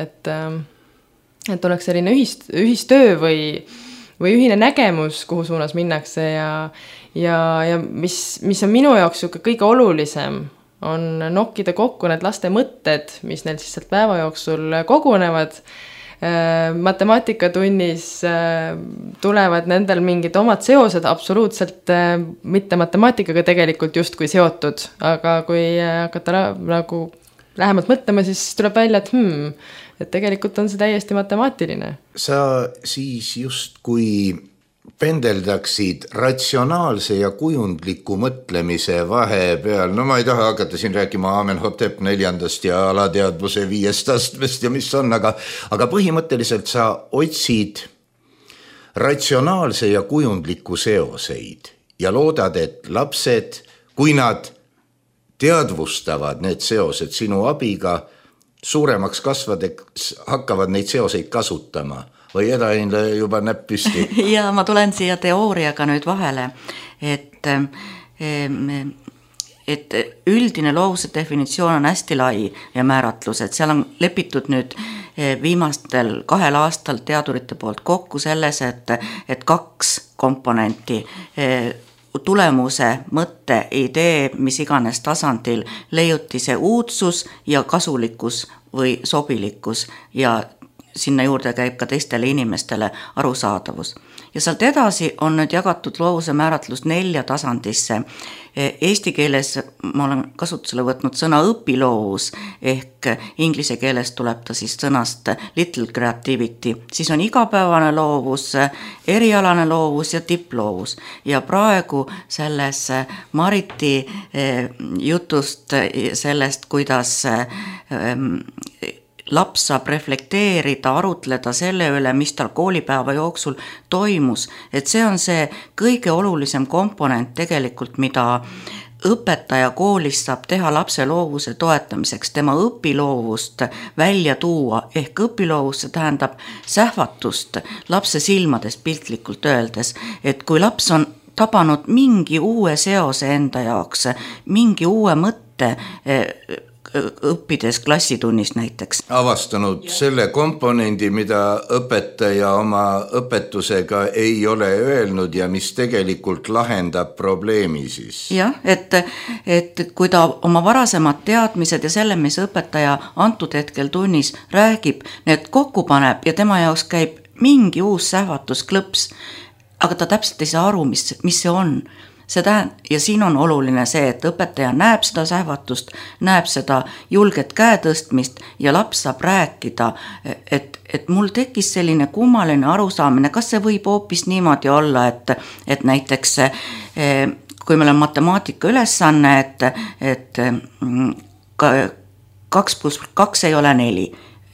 et oleks selline ühistöö või ühine nägemus, kuhu suunas minnakse ja mis on minu jaoks kõige olulisem, on nokkida kokku need laste mõtted, mis neil siis sealt päeva jooksul kogunevad. Matemaatikatunnis tulevad nendel mingid omad seosed absoluutselt mitte matemaatikaga tegelikult justkui seotud, aga kui hakata nagu lähemalt mõtlema, siis tuleb välja, et tegelikult on see täiesti matemaatiline. Sa siis just kui pendeldaksid ratsionaalse ja kujundliku mõtlemise vahepeal, no ma ei taha hakata siin rääkima Amenhotep 4. ja alateadvuse 5. astmest ja mis on, aga põhimõtteliselt sa otsid ratsionaalse ja kujundliku seoseid ja loodad, et lapsed, kui nad teadvustavad need seosed sinu abiga, suuremaks kasvades hakkavad neid seoseid kasutama. Või Edainle juba näppisti? Ja ma tulen siia teooriaga nüüd vahele, et üldine loovuse definitsioon on hästi lai ja määratlus, et seal on lepitud nüüd viimastel 2 aastal teadurite poolt kokku selles, et 2 komponenti tulemuse, mõtte, idee, mis iganes tasandil leiuti see uudsus ja kasulikkus või sobilikkus ja sinna juurde käib ka teistele inimestele arusaadavus. Ja sealt edasi on nüüd jagatud loovuse määratlus 4 tasandisse. Eesti keeles ma olen kasutusele võtnud sõna õpiloovus, ehk inglise keeles tuleb ta siis sõnast little creativity, siis on igapäevane loovus, erialane loovus ja tipploovus. Ja praegu selles Mariti jutust sellest, kuidas laps saab reflekteerida, arutleda selle üle, mis tal koolipäeva jooksul toimus, et see on see kõige olulisem komponent tegelikult, mida õpetaja koolis saab teha lapse loovuse toetamiseks, tema õpiloovust välja tuua, ehk õpiloovus see tähendab sähvatust lapse silmades piltlikult öeldes, et kui laps on tabanud mingi uue seose enda jaoks, mingi uue mõtte, õppides klassitunnis näiteks. Avastanud selle komponendi, mida õpetaja oma õpetusega ei ole öelnud ja mis tegelikult lahendab probleemi siis. Jah, et kui ta oma varasemad teadmised ja selle, mis õpetaja antud hetkel tunnis räägib, need kokku paneb ja tema jaoks käib mingi uus sähvatus, klõps, aga ta täpselt ei saa aru, mis see on. Ja siin on oluline see, et õpetaja näeb seda sähvatust, näeb seda julget käetõstmist ja laps saab rääkida, et mul tekkis selline kummaline arusaamine, kas see võib hoopis niimoodi olla, et näiteks kui meil on matemaatika ülesanne, et 2 + 2 ei ole 4,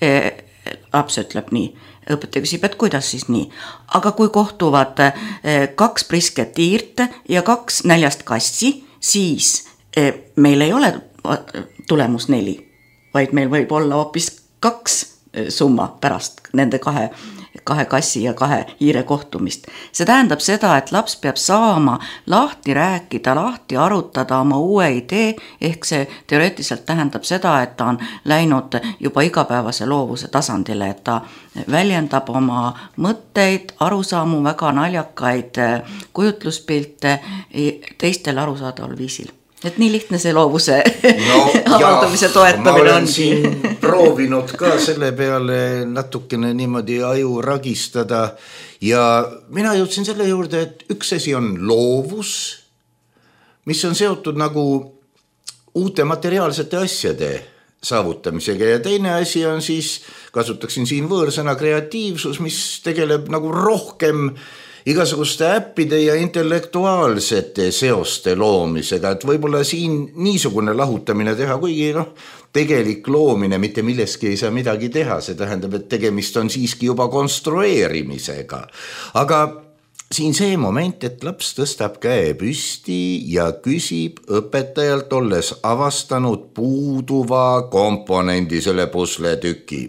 laps ütleb nii. Õpetaja küsib, et kuidas siis nii? Aga kui kohtuvad 2 prisket iirt ja 2 näljast kassi, siis meil ei ole tulemus 4, vaid meil võib olla hoopis 2 summa pärast nende 2 kassi ja 2 hiire kohtumist. See tähendab seda, et laps peab saama lahti rääkida, lahti arutada oma uue idee, ehk see teoreetiliselt tähendab seda, et ta on läinud juba igapäevase loovuse tasandile, et ta väljendab oma mõtteid, arusaamu, väga naljakaid kujutluspilte teistele arusaadaval viisil. Et nii lihtne see loovuse avaldamise toetamine on. Ma olen siin proovinud ka selle peale natukene niimoodi aju ragistada ja mina jõudsin selle juurde, et üks asi on loovus, mis on seotud nagu uute materiaalsete asjade saavutamisega ja teine asi on siis, kasutaksin siin võõrsõna kreatiivsus, mis tegeleb nagu rohkem igasuguste äppide ja intellektuaalsete seoste loomisega, et võib-olla siin niisugune lahutamine teha, kuigi tegelik loomine mitte milleski ei saa midagi teha, see tähendab, et tegemist on siiski juba konstrueerimisega. Aga siin see moment, et laps tõstab käe püsti ja küsib õpetajalt, olles avastanud puuduva komponendi selle pusletüki.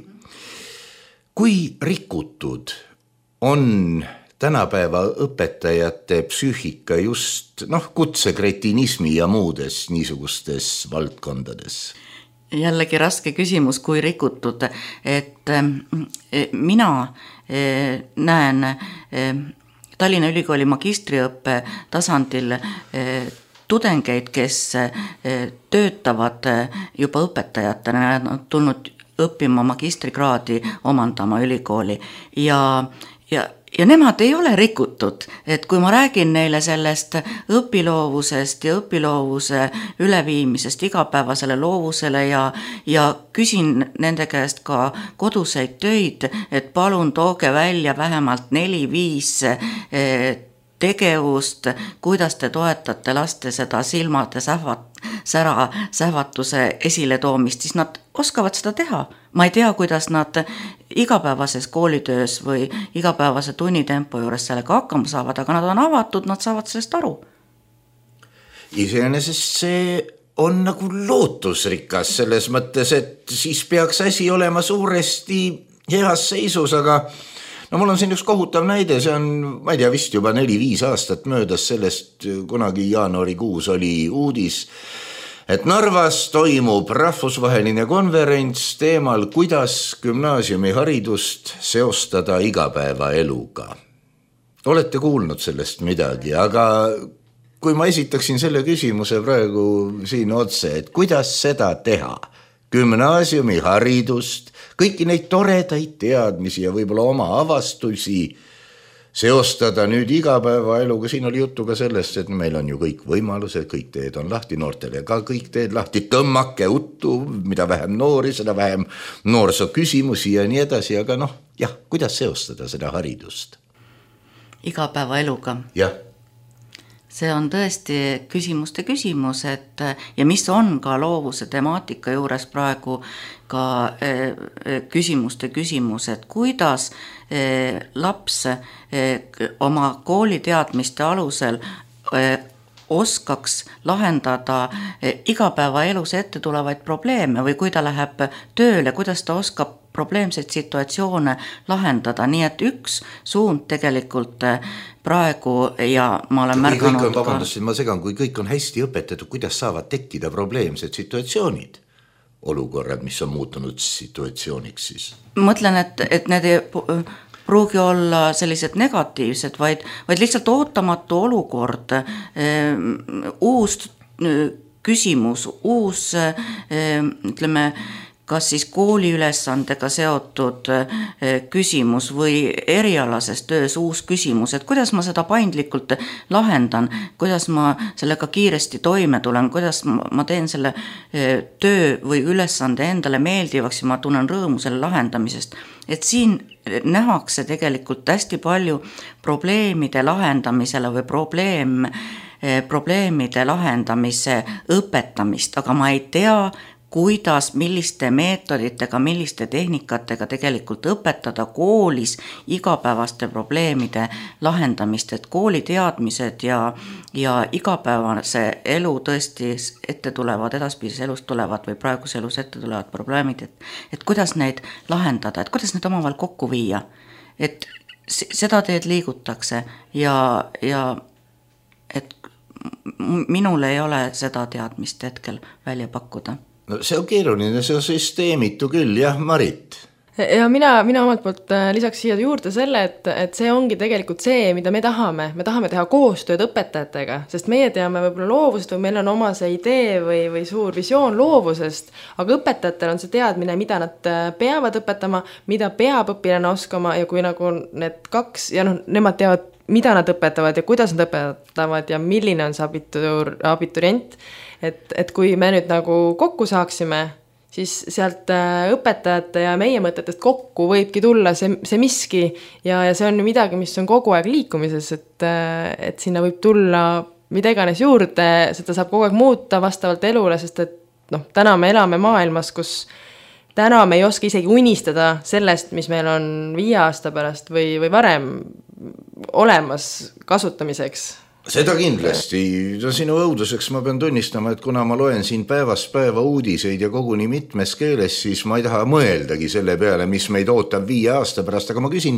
Kui rikutud on tänapäeva õpetajate psüühika just kutsekretinismi ja muudes niisugustes valdkondades? Jällegi raske küsimus, kui rikutud, et mina näen Tallinna Ülikooli magistriõppe tasandil tudengeid, kes töötavad juba õpetajatena, nad on tulnud õppima magistrikraadi omandama ülikooli ja nemad ei ole rikutud, et kui ma räägin neile sellest õpiloovusest ja õpiloovuse üleviimisest igapäevasele loovusele ja küsin nende käest ka koduseid töid, et palun tooge välja vähemalt 4-5 tegevust, kuidas te toetate laste seda silmade sähvatuse esiletoomist, siis nad oskavad seda teha. Ma ei tea, kuidas nad igapäevases koolitöös või igapäevase tunnitempo juures sellega hakkama saavad, aga nad on avatud, nad saavad sellest aru. Iseenesest see on nagu lootusrikas selles mõttes, et siis peaks asi olema suuresti heas seisus, aga mul on siin üks kohutav näide, see on, ma ei tea, vist juba 4-5 aastat möödas sellest, kunagi jaanuarikuus oli uudis, et Narvas toimub rahvusvaheline konverents teemal, kuidas gümnaasiumiharidust seostada igapäevaeluga. Olete kuulnud sellest midagi, aga kui ma esitaksin selle küsimuse praegu siin otse, et kuidas seda teha? Gümnaasiumi haridust, kõiki neid toredaid teadmisi ja võib-olla oma avastusi seostada nüüd igapäevaeluga. Siin oli juttu ka sellest, et meil on ju kõik võimalused, kõik teed on lahti, noortele ka kõik teed lahti, tõmmake uttu, mida vähem noori, seda vähem noorsoo küsimusi ja nii edasi, aga jah, kuidas seostada seda haridust? Igapäevaeluga. Jah. See on tõesti küsimuste küsimus, ja mis on ka loovuse temaatika juures praegu ka küsimuste küsimus, et kuidas laps oma kooliteadmiste alusel oskaks lahendada igapäevaelus ette tulevaid probleeme või kui ta läheb tööle, kuidas ta oskab probleemseid situatsioone lahendada, nii et üks suund tegelikult praegu ja ma olen märganud vabandust, ma segan, kui kõik on hästi õpetatud, kuidas saavad tekkida probleemsed situatsioonid, olukorrad, mis on muutunud situatsiooniks siis? Mõtlen, et need ei pruugi olla sellised negatiivsed, vaid lihtsalt ootamatu olukord, uus küsimus, uus, ütleme, kas siis kooliülesandega seotud küsimus või erialases töös uus küsimus, et kuidas ma seda paindlikult lahendan, kuidas ma sellega kiiresti toime tulen, kuidas ma teen selle töö või ülesande endale meeldivaks ja ma tunnen rõõmu selle lahendamisest. Et siin nähakse tegelikult hästi palju probleemide lahendamisele või probleemide lahendamise õpetamist, aga ma ei tea, kuidas, milliste meetoditega, milliste tehnikatega tegelikult õpetada koolis igapäevaste probleemide lahendamist, et kooli teadmised ja igapäevase elu tõesti ette tulevad, edaspidises elus tulevad või praeguse elus ette tulevad probleemid, et kuidas neid lahendada, et kuidas need omavahel kokku viia, et seda teed liigutakse ja et minul ei ole seda teadmist hetkel välja pakkuda. No see on keeruline, see on süsteemitu küll, jah, Marit? Ja mina omalt poolt lisaks siia juurde selle, et see ongi tegelikult see, mida me tahame teha koostööd õpetajatega, sest meie teame võib-olla loovust või meil on oma see idee või suur visioon loovusest, aga õpetajatel on see teadmine, mida nad peavad õpetama, mida peab õpilane oskama ja kui nagu need kaks ja nemad teavad, mida nad õpetavad ja kuidas nad õpetavad ja milline on see abiturient, et kui me nüüd nagu kokku saaksime, siis sealt õpetajate ja meie mõtetest kokku võibki tulla see miski ja see on midagi, mis on kogu aeg liikumises, et sinna võib tulla mida iganes juurde, seda saab kogu aeg muuta vastavalt elule, sest et täna me elame maailmas, kus täna me ei oska isegi unistada sellest, mis meil on 5 aasta pärast või varem olemas kasutamiseks. Seda kindlasti, sinu õuduseks ma pean tunnistama, et kuna ma loen siin päevast päeva uudiseid ja koguni mitmes keeles, siis ma ei taha mõeldagi selle peale, mis meid ootab 5 aasta pärast, aga ma küsin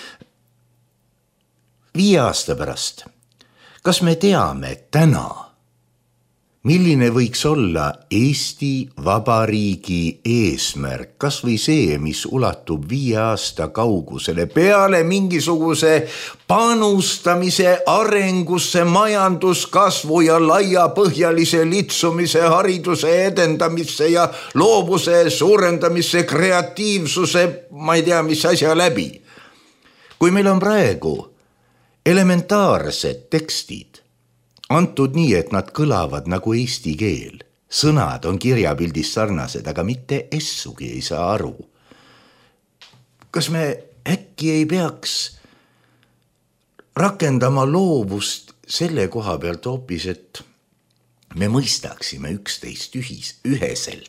5 aasta pärast, kas me teame täna, milline võiks olla Eesti Vabariigi eesmärk, kas või see, mis ulatub 5 aasta kaugusele peale mingisuguse panustamise arengusse, majanduskasvu ja laiapõhjalise litsumise, hariduse edendamisse ja loovuse suurendamisse, kreatiivsuse, ma ei tea, mis asja läbi. Kui meil on praegu elementaarsed tekstid, antud nii, et nad kõlavad nagu eesti keel. Sõnad on kirjapildis sarnased, aga mitte essugi ei saa aru. Kas me äkki ei peaks rakendama loovust selle koha pealt hoopis, et me mõistaksime üksteist üheselt?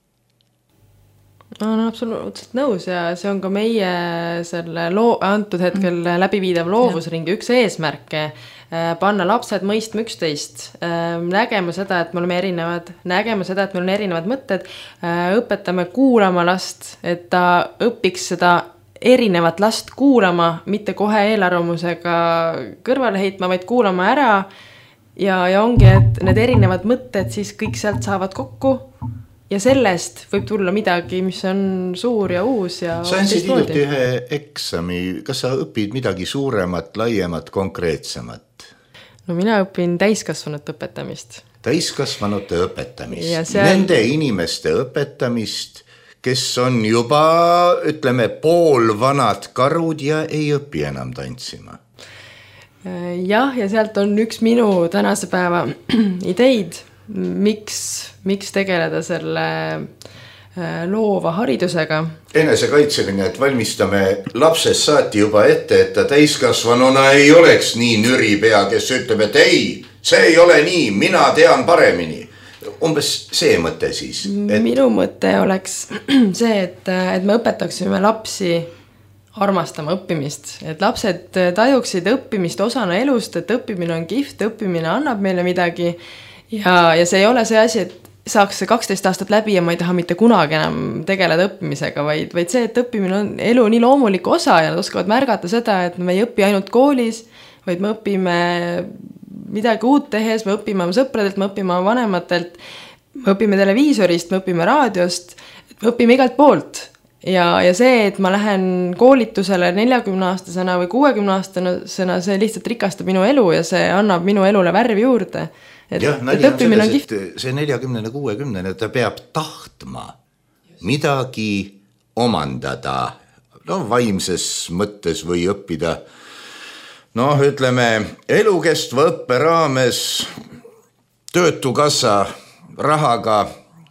No, absoluutselt nõus ja see on ka meie selle antud hetkel läbiviidav loovusringi üks eesmärke, panna lapsed mõistma üksteist, nägema seda, et me oleme erinevad, nägema seda, et meil on erinevad mõtted, õpetame kuulama last, et ta õpiks seda erinevat last kuulama, mitte kohe eelarvamusega kõrvale heitma, vaid kuulama ära ja ongi, et need erinevad mõtted siis kõik sealt saavad kokku ja sellest võib tulla midagi, mis on suur ja uus ja sa andsid hiljuti ühe eksami, kas sa õpid midagi suuremat, laiemat, konkreetsemat? no mina õpin täiskasvanute õpetamist. Täiskasvanute õpetamist, seal... nende inimeste õpetamist, kes on juba, ütleme, poolvanad karud ja ei õpi enam tantsima. Jah, ja sealt on üks minu tänase päeva ideid, miks tegeleda selle loova haridusega. Enesekaitseline, et valmistame lapsest saati juba ette, et ta täiskasvanuna ei oleks nii nüri pea, kes ütleb, et ei, see ei ole nii, mina tean paremini. Umbes see mõte siis. Minu mõte oleks see, et me õpetaksime lapsi armastama õppimist, et lapsed tajuksid õppimist osana elust, et õppimine on kihvt, õppimine annab meile midagi ja see ei ole see asi, et saaks 12 aastat läbi ja ma ei taha mitte kunagi enam tegeleda õppimisega, vaid see, et õppimine on elu nii loomulik osa ja nad oskavad märgata seda, et me ei õpi ainult koolis, vaid me õpime midagi uut tehes, me õpime oma sõpradelt, me õpime oma vanematelt, me õpime televiisorist, me õpime raadiost, me õpime igalt poolt. Ja see, et ma lähen koolitusele 40-aastasena või 60-aastasena, see lihtsalt rikastab minu elu ja see annab minu elule värvi juurde. Jah, nali on selles, et see 40-60, ta peab tahtma midagi omandada, no vaimses mõttes või õppida. Noh, ütleme, elukestva õppe raames töötukassa rahaga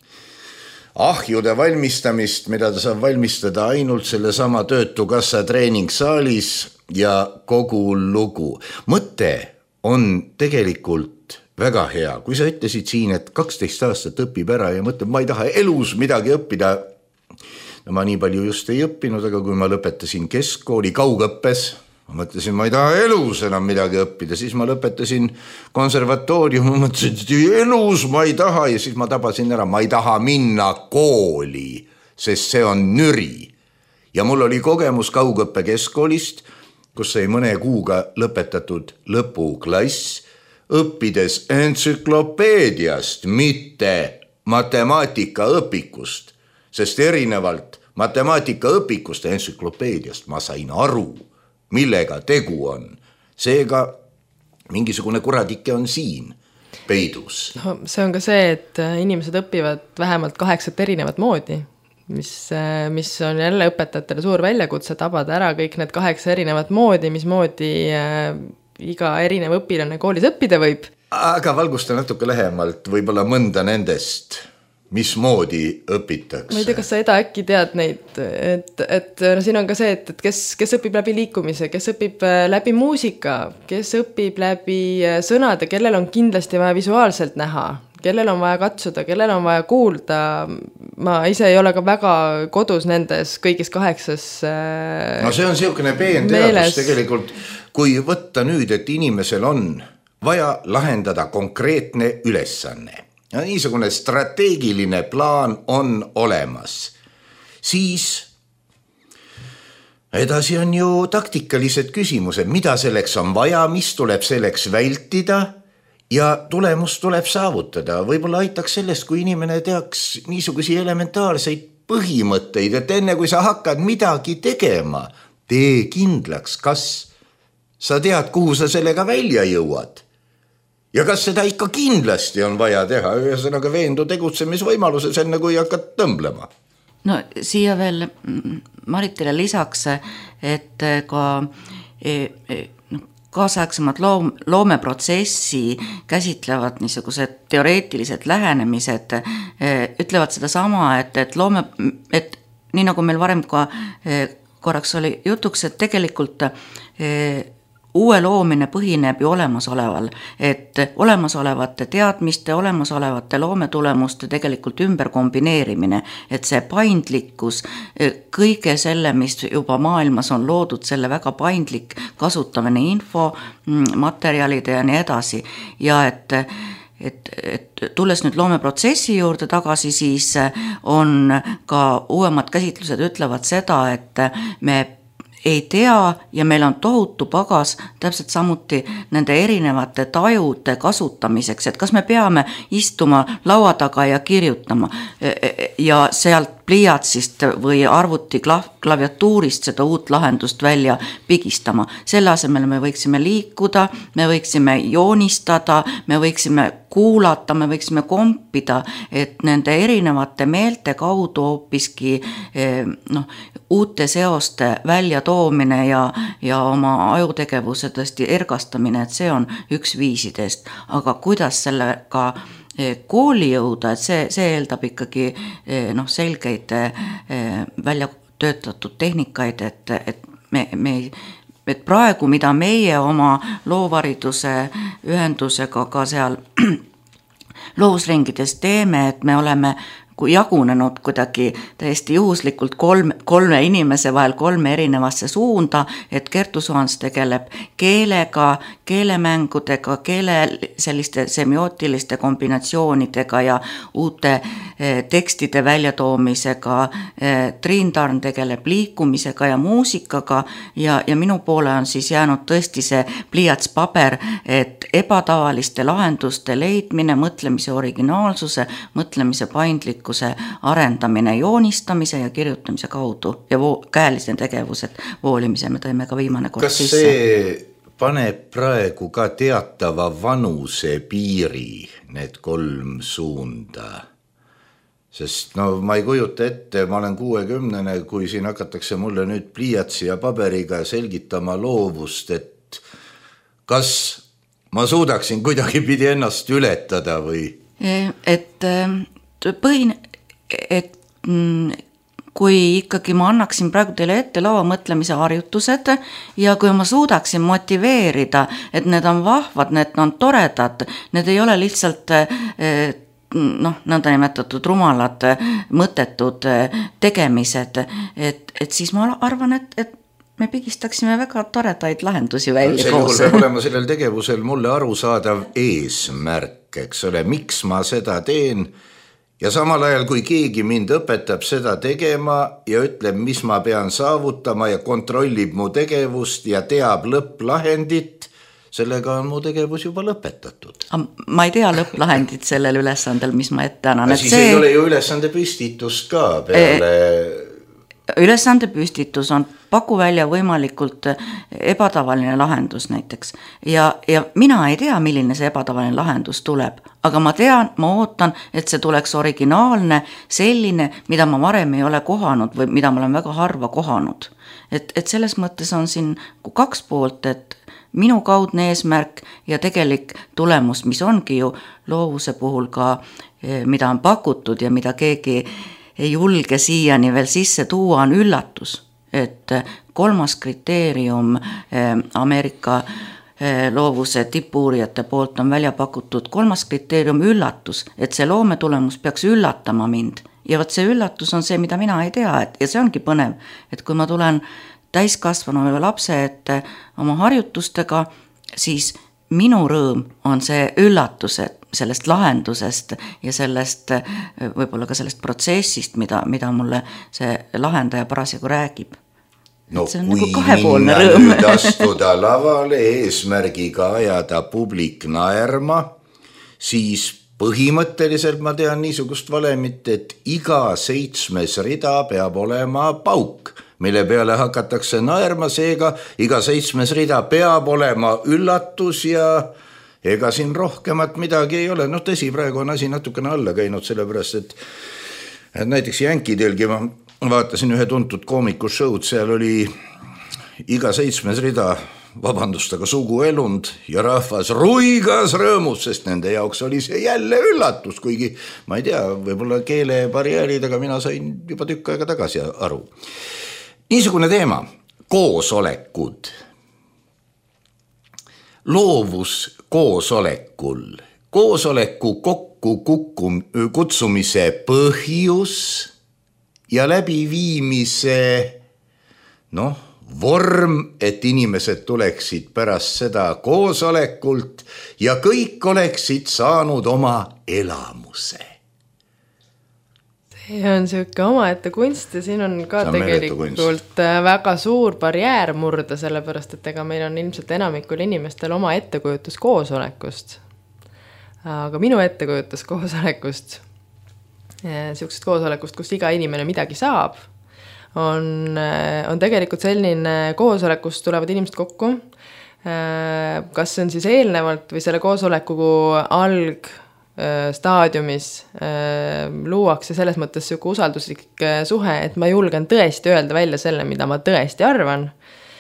ahjude valmistamist, mida ta saab valmistada ainult selle sama töötukassa treeningssaalis ja kogu lugu. Mõte on tegelikult väga hea. Kui sa ütlesid siin, et 12 aastat õpib ära ja mõtleb, ma ei taha elus midagi õppida. No ma nii palju just ei õppinud, aga kui ma lõpetasin keskkooli kaugõppes, ma mõtlesin, ma ei taha elus enam midagi õppida, siis ma lõpetasin konservatooriumi, ma mõtlesin, et elus ma ei taha ja siis ma tabasin ära, ma ei taha minna kooli, sest see on nüri. Ja mul oli kogemus kaugõppe keskkoolist, kus sai mõne kuuga lõpetatud lõpuklass, õppides entsüklopeediast, mitte matemaatikaõpikust, sest erinevalt matemaatikaõpikust ja entsüklopeediast ma sain aru, millega tegu on. Seega mingisugune kuradike on siin peidus. No, see on ka see, et inimesed õpivad vähemalt 8 erinevat moodi, mis on jälle õpetajatele suur väljakutse tabada ära kõik need 8 erinevat moodi, mis moodi iga erinev õpilane koolis õppida võib. Aga valgusta natuke lähemalt võib-olla mõnda nendest, mismoodi õpitakse. Ma ei tea, kas sa äkki tead neid, et no siin on ka see, et kes õpib läbi liikumise, kes õpib läbi muusika, kes õpib läbi sõnade, kellel on kindlasti vaja visuaalselt näha, kellel on vaja katsuda, kellel on vaja kuulda. Ma ise ei ole ka väga kodus nendes kõigis 8 no see on siukene peenteadus tegelikult, kui võtta nüüd, et inimesel on vaja lahendada konkreetne ülesanne. Ja niisugune strateegiline plaan on olemas. Siis edasi on ju taktikalised küsimused, mida selleks on vaja, mis tuleb selleks vältida ja tulemus tuleb saavutada. Võib-olla aitaks sellest, kui inimene teaks niisugusi elementaarseid põhimõtteid, et enne kui sa hakkad midagi tegema, tee kindlaks, kas sa tead, kuhu sa sellega välja jõuad. Ja kas seda ikka kindlasti on vaja teha, ühesõnaga veendu tegutsemisvõimaluses enne kui hakkad tõmblema? No siia veel Maritile lisaks, et ka kaasaegsemad loomeprotsessi käsitlevad niisugused teoreetilised lähenemised, ütlevad seda sama, et nii nagu meil varem ka korraks oli jutuks, et tegelikult uue loomine põhineb ju olemasoleval, et olemasolevate teadmiste, olemasolevate loometulemuste tegelikult ümber kombineerimine, et see paindlikkus, kõige selle, mis juba maailmas on loodud, selle väga paindlik kasutamine info, materjalide ja nii edasi. Ja et tulles nüüd loomeprotsessi juurde tagasi, siis on ka uuemad käsitlused ütlevad seda, et me ei tea ja meil on tohutu pagas täpselt samuti nende erinevate tajude kasutamiseks, et kas me peame istuma laua taga ja kirjutama ja sealt pliiatsist või arvuti klaviatuurist seda uut lahendust välja pigistama. Selle asemel me võiksime liikuda, me võiksime joonistada, me võiksime kuulata, me võiksime kompida, et nende erinevate meelte kaudu hoopiski uute seoste välja toomine ja oma ajutegevuse tõesti ergastamine, et see on üks viisidest. Aga kuidas sellega kooli jõuda, et see eeldab ikkagi selgeid välja töötatud tehnikaid, et praegu, mida meie oma loovhariduse ühendusega ka seal loovusringides teeme, et me oleme jagunenud kuidagi täiesti juhuslikult kolme inimese vahel 3 erinevasse suunda, et Kertu Soans tegeleb keelega, keelemängudega, selliste semiootiliste kombinatsioonidega ja uute tekstide väljatoomisega. Triin Tarn tegeleb liikumisega ja muusikaga ja minu poole on siis jäänud tõesti see pliiatspaber, et ebatavaliste lahenduste leidmine, mõtlemise originaalsuse, mõtlemise paindlikkuse arendamine joonistamise ja kirjutamise kaudu ja käelise tegevused voolimise me tõime ka viimane kord sisse. Kas see paneb praegu ka teatava vanuse piiri need 3 suunda? Sest ma ei kujuta ette, ma olen 60, kui siin hakatakse mulle nüüd pliiatsi ja paberiga selgitama loovust, et kas ma suudaksin kuidagi pidi ennast ületada või? Et kui ikkagi ma annaksin praegu teile ette lauamõtlemise harjutused ja kui ma suudaksin motiveerida, et need on vahvad, need on toredad, need ei ole lihtsalt nõnda nimetatud rumalad, mõttetud tegemised, et siis ma arvan, et me pigistaksime väga toredaid lahendusi välja koos. Peab olema sellel tegevusel mulle arusaadav eesmärk, eks ole, miks ma seda teen ja samal ajal, kui keegi mind õpetab seda tegema ja ütleb, mis ma pean saavutama ja kontrollib mu tegevust ja teab lõpplahendit, sellega on mu tegevus juba lõpetatud. Ma ei tea lõpplahendit sellel ülesandel, mis ma ette annan. Siis ei ole ju ülesande püstitust ka peale... Ülesande püstitus on paku välja võimalikult ebatavaline lahendus näiteks ja mina ei tea, milline see ebatavaline lahendus tuleb, aga ma tean, ma ootan, et see tuleks originaalne, selline, mida ma varem ei ole kohanud või mida ma olen väga harva kohanud. Et selles mõttes on siin 2 poolt, et minu kaudne eesmärk ja tegelik tulemus, mis ongi ju loovuse puhul ka, mida on pakutud ja mida keegi ei julge siiani veel sisse tuua, on üllatus, et 3. kriteerium Ameerika loovuse tippuurijate poolt on välja pakutud 3. kriteerium üllatus, et see loometulemus peaks üllatama mind. Ja võt see üllatus on see, mida mina ei tea, ja see ongi põnev, et kui ma tulen täiskasvanu või lapse ette oma harjutustega, siis minu rõõm on see üllatus, sellest lahendusest ja sellest võib-olla ka sellest protsessist, mida mulle see lahendaja parasjagu räägib. No see on kui nagu minna rõõm. Nüüd astuda lavale eesmärgiga ajada publik naerma, siis põhimõtteliselt ma tean niisugust valemit, et iga 7. rida peab olema pauk, mille peale hakatakse naerma, seega iga 7. rida peab olema üllatus ja ega siin rohkemat midagi ei ole. Tõsi, praegu on asi natukene alla käinud, sellepärast, et näiteks Jänkidelgi ma vaatasin ühe tuntud koomiku show'd, seal oli iga 7. rida, vabandust, aga suguelund ja rahvas ruigas rõõmus, sest nende jaoks oli see jälle üllatus, kuigi ma ei tea, võib-olla keelebarjäärid, aga mina sain juba tükk aega tagasi aru. Niisugune teema, koosolekud. Loovus koosolekul, koosoleku kutsumise põhjus ja läbiviimise vorm, et inimesed tuleksid pärast seda koosolekult ja kõik oleksid saanud oma elamuse. see on siuke omaette kunst ja siin on ka tegelikult väga suur barjäär murda, sellepärast, et ega meil on ilmselt enamikul inimestel oma ettekujutus koosolekust. Aga minu ettekujutus koosolekust, siuksest koosolekust, kus iga inimene midagi saab, on tegelikult selline koosolekus tulevad inimesed kokku. Kas see on siis eelnevalt või selle koosoleku staadiumis luuakse selles mõttes siuke usalduslik suhe, et ma julgen tõesti öelda välja selle, mida ma tõesti arvan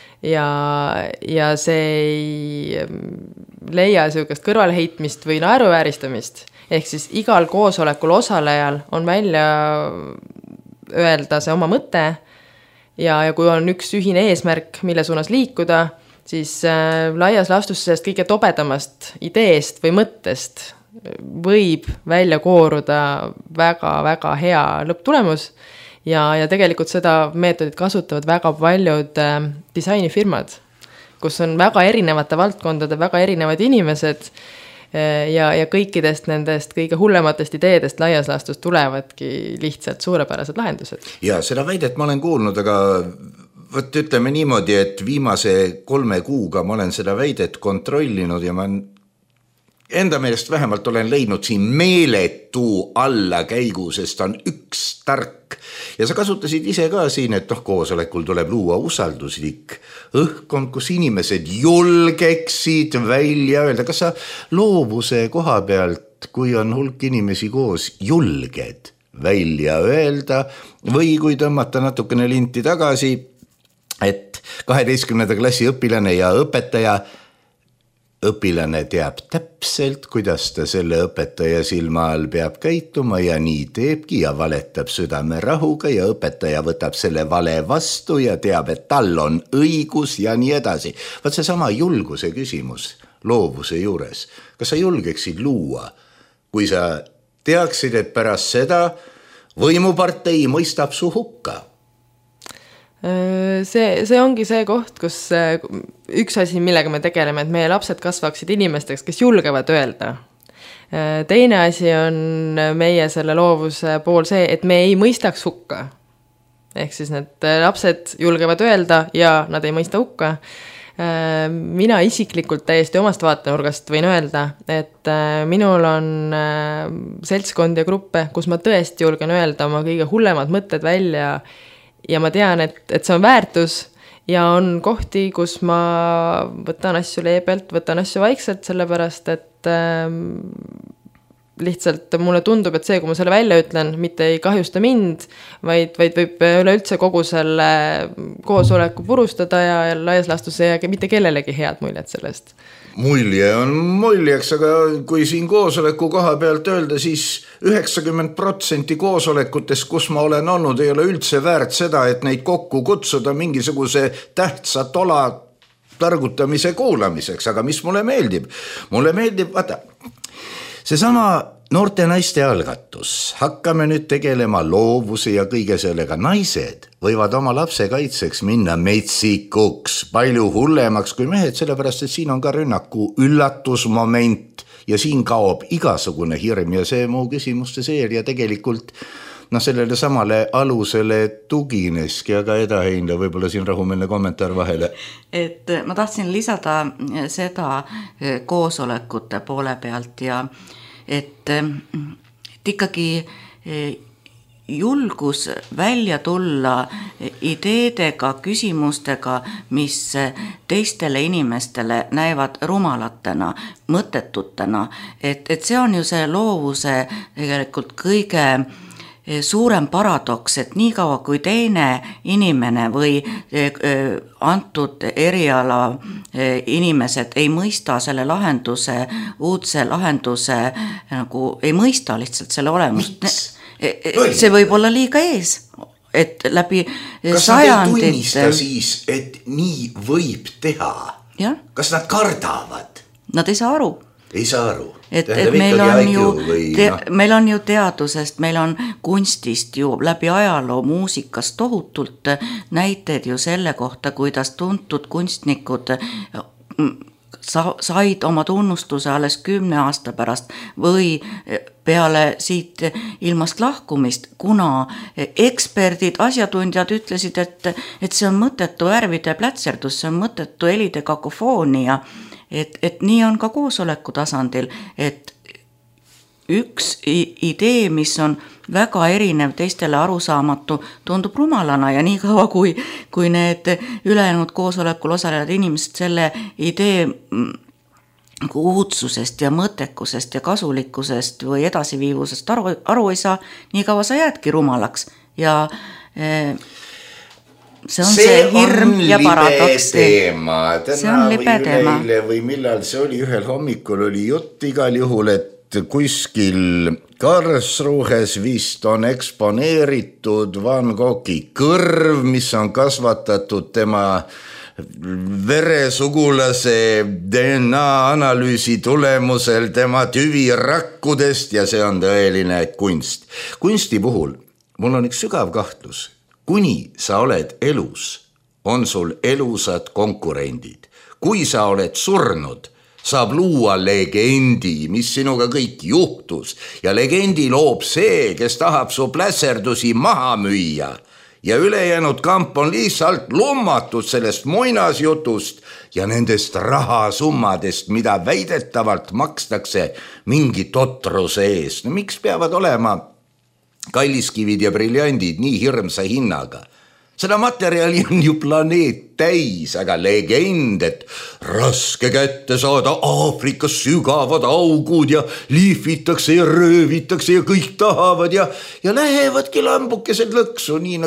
ja see ei leia siukest kõrvalheitmist või naeruvääristamist, ehk siis igal koosolekul osalejal on välja öelda see oma mõte ja kui on üks ühine eesmärk, mille suunas liikuda, siis laias laastus sellest kõige tobedamast ideest või mõttest võib välja kooruda väga-väga hea lõpptulemus ja tegelikult seda meetodit kasutavad väga paljud disainifirmad, kus on väga erinevate valdkondade, väga erinevad inimesed ja kõikidest nendest kõige hullematest ideedest laias laastus tulevadki lihtsalt suurepärased lahendused. Ja seda väidet ma olen kuulnud, aga võt ütleme niimoodi, et viimase 3 kuuga ma olen seda väidet kontrollinud ja ma enda meelest vähemalt olen leidnud siin meeletu allakäigu, sest on üks tark. Ja sa kasutasid ise ka siin, et koosolekul tuleb luua usalduslik õhkkond, kus inimesed julgeksid välja öelda. Kas sa loovuse koha pealt, kui on hulk inimesi koos, julged välja öelda või kui tõmmata natukene linti tagasi, et 12. klassi õpilane ja õpilane teab täpselt, kuidas ta selle õpetaja silma all peab käituma ja nii teebki ja valetab südame rahuga ja õpetaja võtab selle vale vastu ja teab, et tal on õigus ja nii edasi. Vaat see sama julguse küsimus loovuse juures. Kas sa julgeksid luua, kui sa teaksid, et pärast seda võimupartei mõistab su hukka? See ongi see koht, kus üks asi, millega me tegeleme, et meie lapsed kasvaksid inimesteks, kes julgevad öelda. Teine asi on meie selle loovuse pool see, et me ei mõistaks hukka. Ehk siis need lapsed julgevad öelda ja nad ei mõista hukka. Mina isiklikult täiesti omast vaatenurgast võin öelda, et minul on seltskond ja gruppe, kus ma tõesti julgen öelda oma kõige hullemad mõtted välja ja ma tean, et see on väärtus ja on kohti, kus ma võtan asju leebelt, võtan asju vaikselt, sellepärast, et lihtsalt mulle tundub, et see, kui ma selle välja ütlen, mitte ei kahjusta mind, vaid võib üleüldse kogu selle koosoleku purustada ja laias laastus ei jäägi mitte kellelegi head muljet sellest. Mulje on muljeks, aga kui siin koosoleku koha pealt öelda, siis 90% koosolekutes, kus ma olen olnud, ei ole üldse väärt seda, et neid kokku kutsuda mingisuguse tähtsa tola targutamise kuulamiseks, aga mis mulle meeldib? Mulle meeldib, vaata, seesama noorte naiste algatus, hakkame nüüd tegelema loovuse ja kõige sellega. Naised võivad oma lapse kaitseks minna metsikuks, palju hullemaks kui mehed, sellepärast, et siin on ka rünnaku üllatusmoment ja siin kaob igasugune hirm ja see muu küsimuste seeria tegelikult sellele samale alusele tugineski, aga Eda Heinla, võib-olla siin rahumeelne kommentaar vahele. Et ma tahtsin lisada seda koosolekute poole pealt ja et ikkagi julgus välja tulla ideedega, küsimustega, mis teistele inimestele näivad rumalatena, mõttetutena, et see on ju see loovuse tegelikult kõige suurem paradoks, et nii kaua kui teine inimene või antud eriala inimesed ei mõista selle lahenduse, uudse lahenduse nagu ei mõista lihtsalt selle olemust. See võib olla liiga ees, et läbi kas sajandit... Kas nad ei tunnista siis, et nii võib teha? Ja? Kas nad kardavad? Nad ei saa aru. Ei saa aru. Et meil on ju teadusest, meil on kunstist ju läbi ajaloo muusikast tohutult näited ju selle kohta, kuidas tuntud kunstnikud said oma tunnustuse alles 10 aasta pärast või peale siit ilmast lahkumist, kuna eksperdid, asjatundjad ütlesid, et see on mõttetu värvide plätserdus, see on mõttetu helide kakofoonia, et nii on ka koosoleku tasandil, et üks idee, mis on väga erinev, teistele arusaamatu, tundub rumalana ja nii kaua, kui need ülejäänud koosolekul osalejad inimesed selle idee uudsusest ja mõttekusest ja kasulikkusest või edasiviivusest aru ei saa, nii kaua sa jäädki rumalaks ja see on see hirm ja paradoks. See on libe teema. Või millal see oli, ühel hommikul oli jutt igal juhul, et kuskil Karlsruhes vist on eksponeeritud Van Goghi kõrv, mis on kasvatatud tema veresugulase DNA analüüsi tulemusel tema tüvirakkudest ja see on tõeline kunst. Kunsti puhul mul on üks sügav kahtlus. Kuni sa oled elus, on sul elusad konkurendid. Kui sa oled surnud, saab luua legendi, mis sinuga kõik juhtus ja legendi loob see, kes tahab su plässerdusi maha müüa. Ja ülejäänud kamp on lihtsalt lummatud sellest muinasjutust ja nendest rahasummadest, mida väidetavalt makstakse mingi totruse ees. No miks peavad olema kalliskivid ja briljandid nii hirmsa hinnaga? Seda materjali on ju planeet täis, aga legend, et raske kätte saada Aafrikas sügavad augud ja liifitakse ja röövitakse ja kõik tahavad ja lähevadki lambukesed lõksu, nii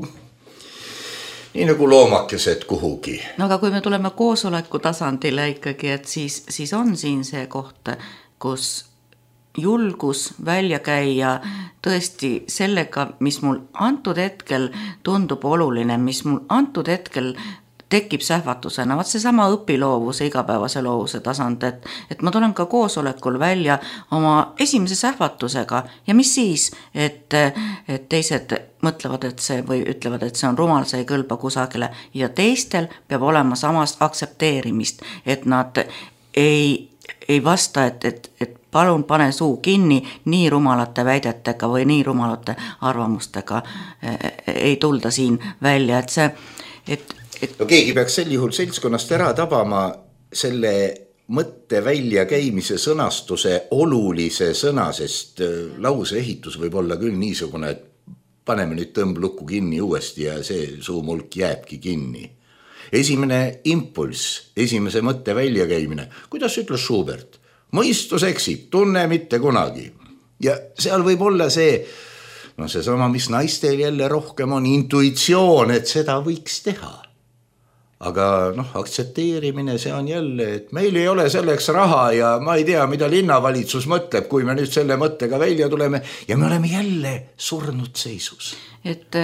nagu loomakesed kuhugi. No aga kui me tuleme koosoleku tasandile ikkagi, et siis on siin see koht, kus julgus välja käia tõesti sellega, mis mul antud hetkel tundub oluline, mis mul antud hetkel tekib sähvatusena, vaat see sama õpiloovuse, igapäevase loovuse tasand, et ma tulen ka koosolekul välja oma esimese sähvatusega ja mis siis, et teised mõtlevad, et see või ütlevad, et see on rumal, see ei kõlba kusagile ja teistel peab olema samast aktsepteerimist, et nad ei vasta, et palun pane suu kinni, nii rumalate väidetega või nii rumalate arvamustega ei tulda siin välja, et see, No keegi peaks sel juhul seltskonnast ära tabama selle mõtte välja käimise sõnastuse olulise sõna, sest lause ehitus võib olla küll niisugune, et paneme nüüd tõmblukku kinni uuesti ja see suumulk jääbki kinni. Esimene impulss, esimese mõtte välja käimine, kuidas ütles Schubert? Mõistus eksib, tunne mitte kunagi. Ja seal võib olla see sama, mis naistel jälle rohkem on intuitsioon, et seda võiks teha. Aga aktsepteerimine see on jälle, et meil ei ole selleks raha ja ma ei tea, mida linnavalitsus mõtleb, kui me nüüd selle mõttega välja tuleme ja me oleme jälle surnud seisus. Et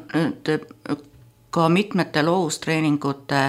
ka mitmete loovustreeningute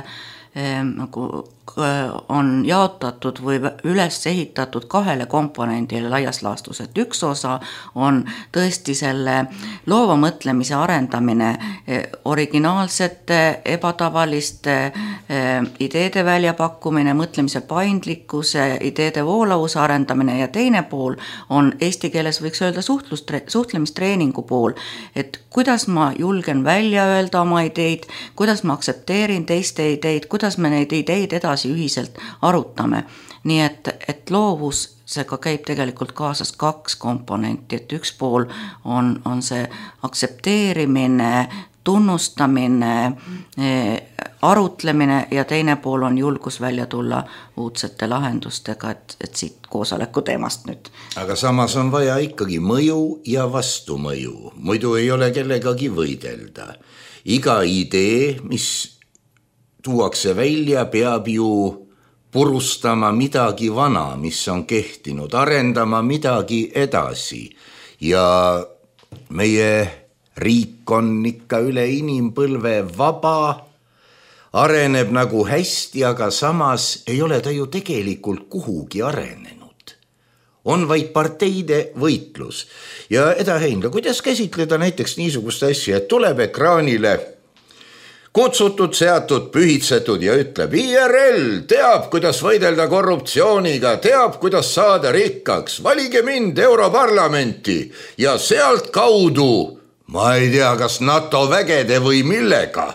on jaotatud või üles ehitatud 2 komponendile laias laastus, et üks osa on tõesti selle loova mõtlemise arendamine, originaalsete, ebatavaliste ideede väljapakkumine, mõtlemise paindlikkuse, ideede voolavuse arendamine ja teine pool on eesti keeles võiks öelda suhtlemistreeningu pool, et kuidas ma julgen välja öelda oma ideid, kuidas ma aktsepteerin teiste ideid, kuidas me neid ideid edasi ühiselt arutame. Nii et loovusega käib tegelikult kaasas 2 komponenti, et üks pool on see aktsepteerimine, tunnustamine, arutlemine ja teine pool on julgus välja tulla uudsete lahendustega, et siit koosoleku teemast nüüd. Aga samas on vaja ikkagi mõju ja vastumõju, muidu ei ole kellegagi võidelda. Iga idee, mis tuuakse välja, peab ju purustama midagi vana, mis on kehtinud, arendama midagi edasi ja meie riik on ikka üle inimpõlve vaba, areneb nagu hästi, aga samas ei ole ta ju tegelikult kuhugi arenenud. On vaid parteide võitlus. Ja Eda Heinla, kuidas käsitleda näiteks niisugust asja, et tuleb ekraanile kutsutud, seatud, pühitsetud ja ütleb: IRL teab, kuidas võidelda korruptsiooniga, teab, kuidas saada rikkaks, valige mind Europarlamenti ja sealt kaudu, ma ei tea, kas NATO vägede või millega,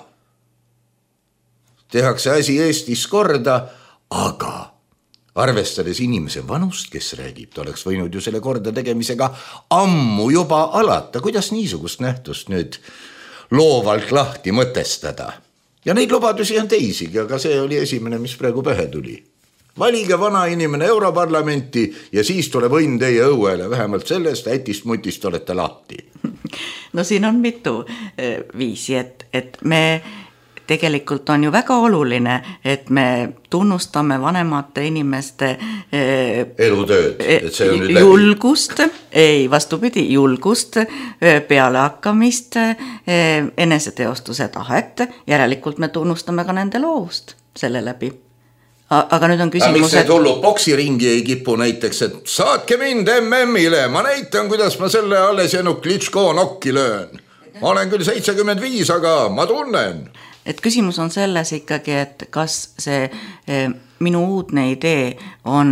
tehakse asi Eestis korda, aga arvestades inimese vanust, kes räägib, ta oleks võinud ju selle korda tegemisega ammu juba alata. Kuidas niisugust nähtust nüüd loovalt lahti mõtestada? Ja neid lubadusi on teisigi, aga see oli esimene, mis praegu pähe tuli. Valige vana inimene Europarlamenti ja siis tuleb õnn teie õuele, vähemalt sellest ätist-mutist olete lahti. No siin on mitu viisi, et me tegelikult on ju väga oluline, et me tunnustame vanemate inimeste elutööd, et see on nüüd julgust, vastupidi, julgust, pealehakkamist, eneseteostuse tahet, järelikult me tunnustame ka nende loovust selle läbi. Aga nüüd on küsimus, miks need hullu boksiringi ei kipu näiteks, et saatke mind MM-ile, ma näitan, kuidas ma selle alles jäänud Klitschko nokki löön. Ma olen küll 75, aga ma tunnen. Et küsimus on selles ikkagi, et kas see minu uudne idee on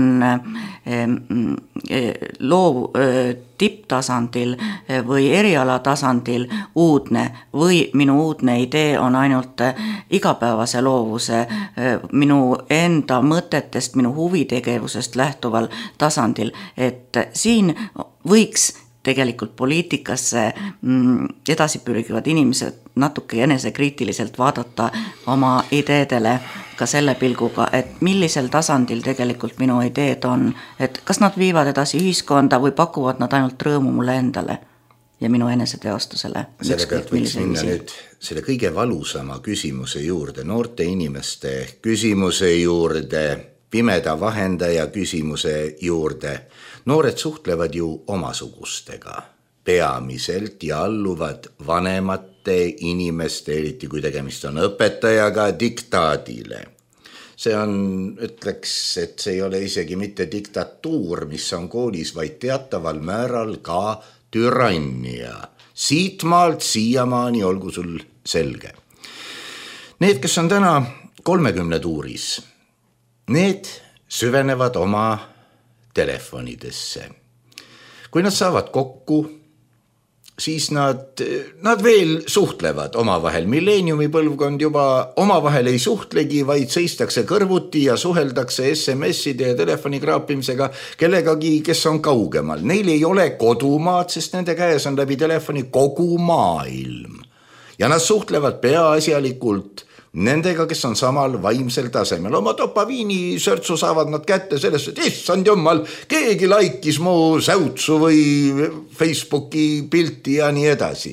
loov tipptasandil või erialatasandil uudne või minu uudne idee on ainult igapäevase loovuse, minu enda mõtetest, minu huvitegevusest lähtuval tasandil, et siin võiks tegelikult poliitikasse edasi pürgivad inimesed natuke enesekriitiliselt vaadata oma ideedele ka selle pilguga, et millisel tasandil tegelikult minu ideed on, et kas nad viivad edasi ühiskonda või pakuvad nad ainult rõõmu mulle endale ja minu eneseteostusele. Selle pealt võiks minna nüüd selle kõige valusama küsimuse juurde, noorte inimeste küsimuse juurde, pimeda vahendaja küsimuse juurde. Noored suhtlevad ju omasugustega peamiselt ja alluvad vanemate inimeste, eriti kui tegemist on õpetajaga, diktaadile. See on, ütleks, et see ei ole isegi mitte diktatuur, mis on koolis, vaid teataval määral ka türannia. Siitmaalt siiamaani olgu sul selge. Need, kes on täna 30 tuuris, need süvenevad oma telefonidesse. Kui nad saavad kokku, siis nad veel suhtlevad omavahel. Milleeniumi põlvkond juba omavahel ei suhtlegi, vaid seistakse kõrvuti ja suheldakse SMS-ide ja telefoni kraapimisega kellegagi, kes on kaugemal. Neil ei ole kodumaad, sest nende käes on läbi telefoni kogu maailm. Ja nad suhtlevad peaasjalikult nendega, kes on samal vaimsel tasemel. Oma dopaviini sörtsu saavad nad kätte sellest, et issand jummal, keegi laikis mu säutsu või Facebooki pilti ja nii edasi.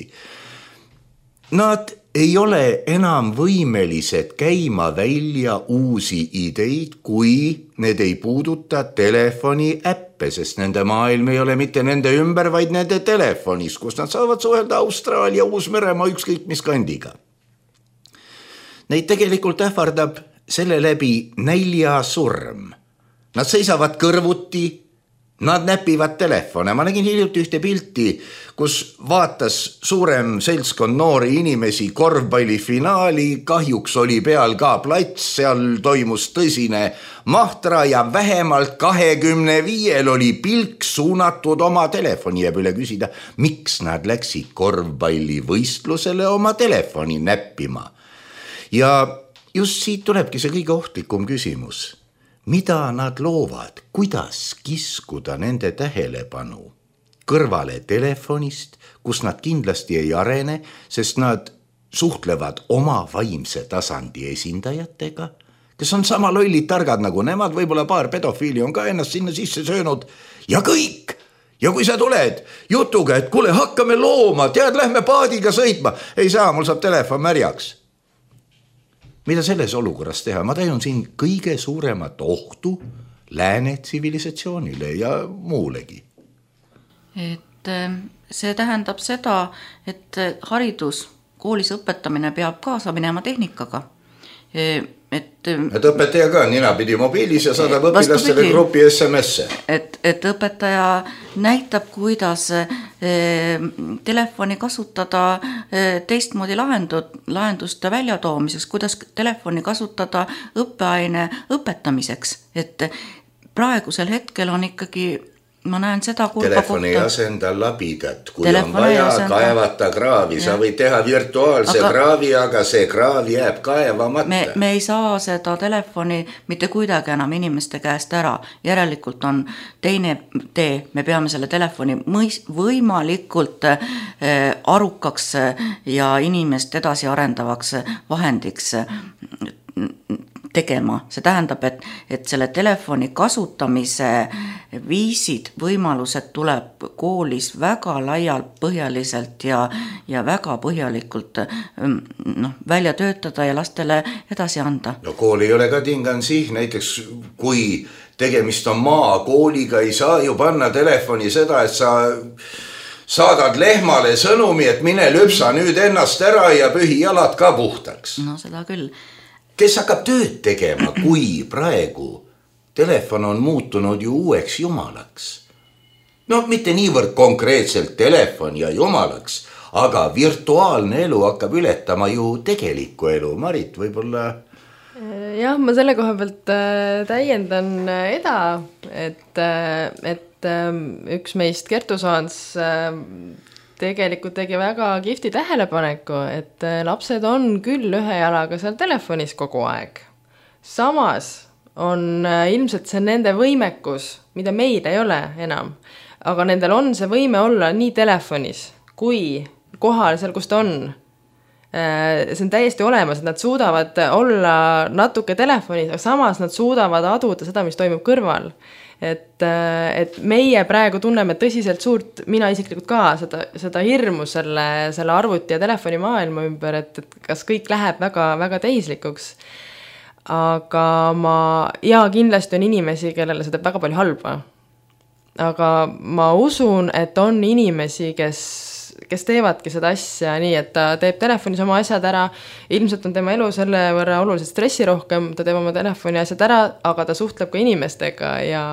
Nad ei ole enam võimelised käima välja uusi ideid, kui need ei puuduta telefoni äppe, sest nende maailm ei ole mitte nende ümber, vaid nende telefonis, kus nad saavad suhelda Austraalia, Uus-Meremaa, ükskõik mis kandiga. Neid tegelikult ähvardab selle läbi näljasurm. Nad seisavad kõrvuti, nad näpivad telefone. Ma nägin hiljuti ühte pilti, kus vaatas suurem seltskond noori inimesi korvpallifinaali, kahjuks oli peal ka plats, seal toimus tõsine mahtra ja vähemalt 25 oli pilk suunatud oma telefoni ja üle küsida, miks nad läksid korvpallivõistlusele oma telefoni näppima. Ja just siit tulebki see kõige ohtlikum küsimus. Mida nad loovad, kuidas kiskuda nende tähelepanu kõrvale telefonist, kus nad kindlasti ei arene, sest nad suhtlevad oma vaimse tasandi esindajatega, kes on sama lollid targad nagu nemad, võib-olla paar pedofiili on ka ennast sinna sisse söönud ja kõik. Ja kui sa tuled jutuga, et kuule, hakkame looma, tead, lähme paadiga sõitma, ei saa, mul saab telefon märjaks. Mida selles olukorras teha? Ma tajun siin kõige suuremat ohtu lääne tsivilisatsioonile ja muulegi. Et see tähendab seda, et haridus, koolis õpetamine peab kaasa minema tehnikaga. Et õpetaja ka nina pidi mobiilis ja saadab õpilastele grupi SMS-e. Et õpetaja näitab, kuidas telefoni kasutada teistmoodi lahenduste väljatoomiseks, kuidas telefoni kasutada õppeaine õpetamiseks, et praegusel hetkel on ikkagi, ma näen seda kurba telefoni kohta. Asenda labidat, kui telefoni on vaja kaevata kraavi, sa võid teha virtuaalse kraavi, aga see kraav jääb kaevamata. Me ei saa seda telefoni mitte kuidagi enam inimeste käest ära, järelikult on teine tee, me peame selle telefoni võimalikult arukaks ja inimest edasi arendavaks vahendiks tegema. See tähendab, et selle telefoni kasutamise viisid, võimalused tuleb koolis väga laialt põhjaliselt ja väga põhjalikult välja töötada ja lastele edasi anda. No kool ei ole ka tingansi, näiteks kui tegemist on maakooliga, ei saa ju panna telefoni seda, et sa saadad lehmale sõnumi, et mine lüpsa nüüd ennast ära ja pühi jalad ka puhtaks. No seda küll. Kes hakkab tööd tegema, kui praegu telefon on muutunud ju uueks jumalaks? No mitte niivõrd konkreetselt telefon ja jumalaks, aga virtuaalne elu hakkab ületama ju tegelikku elu. Marit, võib-olla... Jah, ma selle koha pealt täiendan Eda, et üks meist Kertu Saans tegelikult tegi väga kihvti tähelepaneku, et lapsed on küll ühe jalaga seal telefonis kogu aeg. Samas on ilmselt see nende võimekus, mida meil ei ole enam, aga nendel on see võime olla nii telefonis kui kohal seal, kus ta on. See on täiesti olemas, et nad suudavad olla natuke telefonis, aga samas nad suudavad aduda seda, mis toimub kõrval. Et meie praegu tunneme tõsiselt suurt, mina isiklikult ka seda hirmu selle arvuti ja telefoni maailma ümber, et kas kõik läheb väga, väga tehislikuks. Aga kindlasti on inimesi, kellele seda väga palju halba. Aga ma usun, et on inimesi, kes teevadki seda asja nii, et ta teeb telefonis oma asjad ära, ilmselt on tema elu selle võrra oluliselt stressi rohkem, ta teeb oma telefoni asjad ära, aga ta suhtleb ka inimestega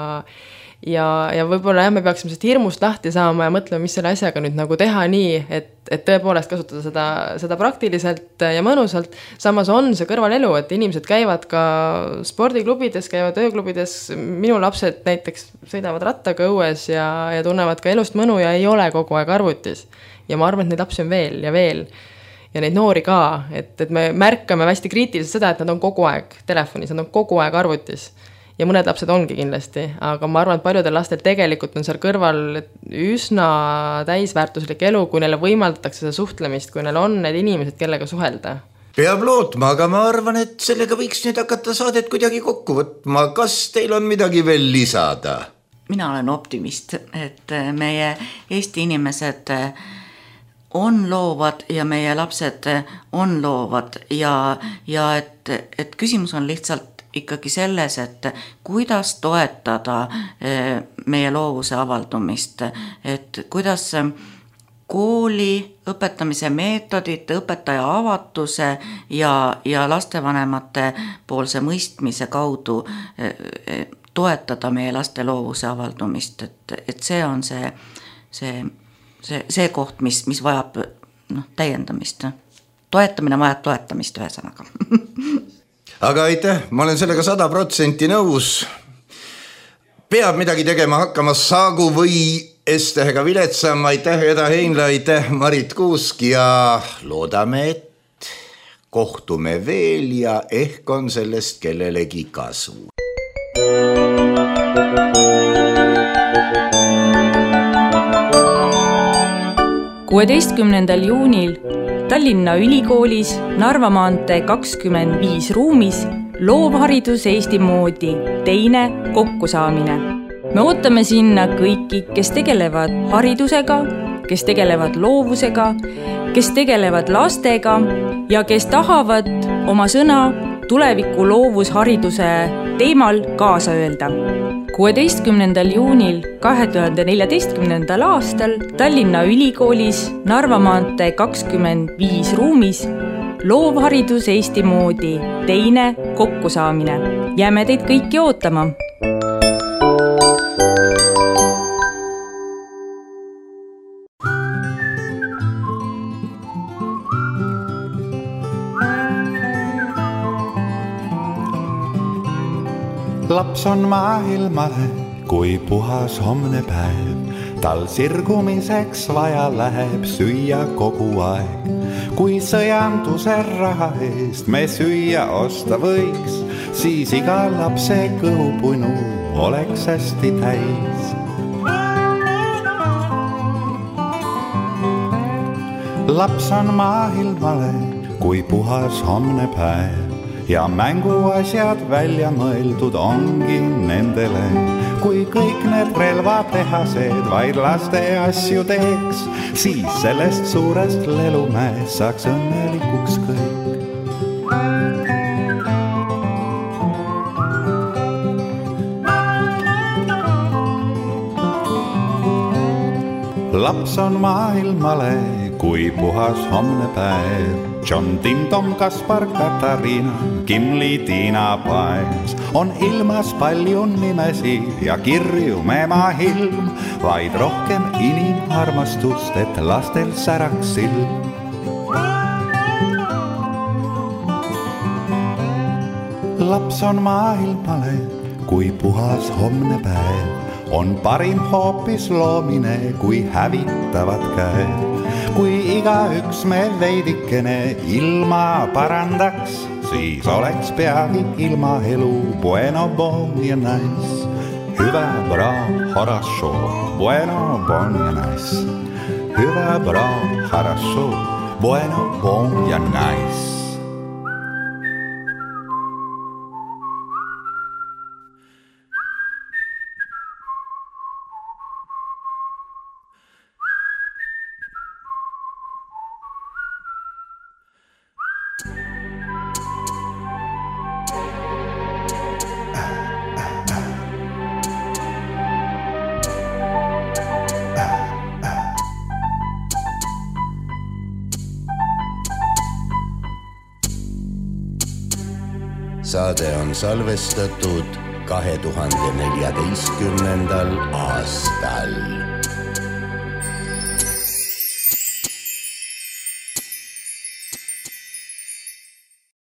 ja võib-olla me peaksime sellest hirmust lahti saama ja mõtlema, mis selle asjaga nüüd nagu teha nii, et tõepoolest kasutada seda praktiliselt ja mõnusalt. Samas on see kõrvalelu, et inimesed käivad ka spordiklubides, käivad ööklubides, minu lapsed näiteks sõidavad rattaga õues ja tunnevad ka elust mõnu ja ei ole kogu aeg arvutis. Ja ma arvan, et neid lapsi on veel ja neid noori ka, et me märkame hästi kriitiliselt seda, et nad on kogu aeg telefonis, nad on kogu aeg arvutis ja mõned lapsed ongi kindlasti, aga ma arvan, et paljudel lastel tegelikult on seal kõrval üsna täisväärtuslik elu, kui neile võimaldatakse seda suhtlemist, kui neil on need inimesed, kellega suhelda. Peab lootma, aga ma arvan, et sellega võiks nüüd hakata saadet kuidagi kokku võtma. Kas teil on midagi veel lisada? Mina olen optimist, et meie Eesti inimesed on loovad ja meie lapsed on loovad ja et küsimus on lihtsalt ikkagi selles, et kuidas toetada meie loovuse avaldumist, et kuidas kooli õpetamise meetodit, õpetaja avatuse ja lastevanemate poolse mõistmise kaudu toetada meie laste loovuse avaldumist, et see on see koht, mis vajab täiendamist. Toetamine vajab toetamist ühesõnaga. Aga aitäh, ma olen sellega 100% nõus. Peab midagi tegema hakkama Saagu või S-tähega Viletsam. Aitäh Eda Heinla, aitäh Marit Kuusk ja loodame, et kohtume veel ja ehk on sellest kellelegi kasu. 16. juunil Tallinna Ülikoolis Narva maantee 25 ruumis loovharidus Eesti moodi teine kokkusaamine. Me ootame sinna kõiki, kes tegelevad haridusega, kes tegelevad loovusega, kes tegelevad lastega ja kes tahavad oma sõna tuleviku loovushariduse teemal kaasa öelda. 16. juunil 2014. aastal Tallinna Ülikoolis Narva maantee 25 ruumis loovharidus Eesti moodi teine kokkusaamine. Jääme teid kõiki ootama! Laps on maailmale, kui puhas homne päev. Tal sirgumiseks vaja läheb süüa kogu aeg. Kui sõjanduse raha eest me süüa osta võiks, siis iga lapse kõhupunu oleks hästi täis. Laps on maailmale, kui puhas homne päev. Ja mänguasjad välja mõeldud ongi nendele. Kui kõik need relvatehased vaid laste asju teeks, siis sellest suurest lelumäe saaks õnnelikuks kõik. Laps on maailmale, kui puhas homne päev. John, Tim, Tom, Kaspar, Katariina, Kimli, Tiina, Paes. On ilmas palju nimesi ja kirju mema ilm, vaid rohkem inimarmastust, et lastel säraks silm. Laps on maailmale, kui puhas homne päev. On parim hoopis loomine, kui hävitavad käed. Kui igaüks me veidikene ilma parandaks, siis oleks peagi ilma elu bueno, bon ja nice. Hyvä, bra, хорошо, bueno, bon ja nice. Hyvä, bra, хорошо, bueno, bon ja nice. Saade on salvestatud 2014. aastal.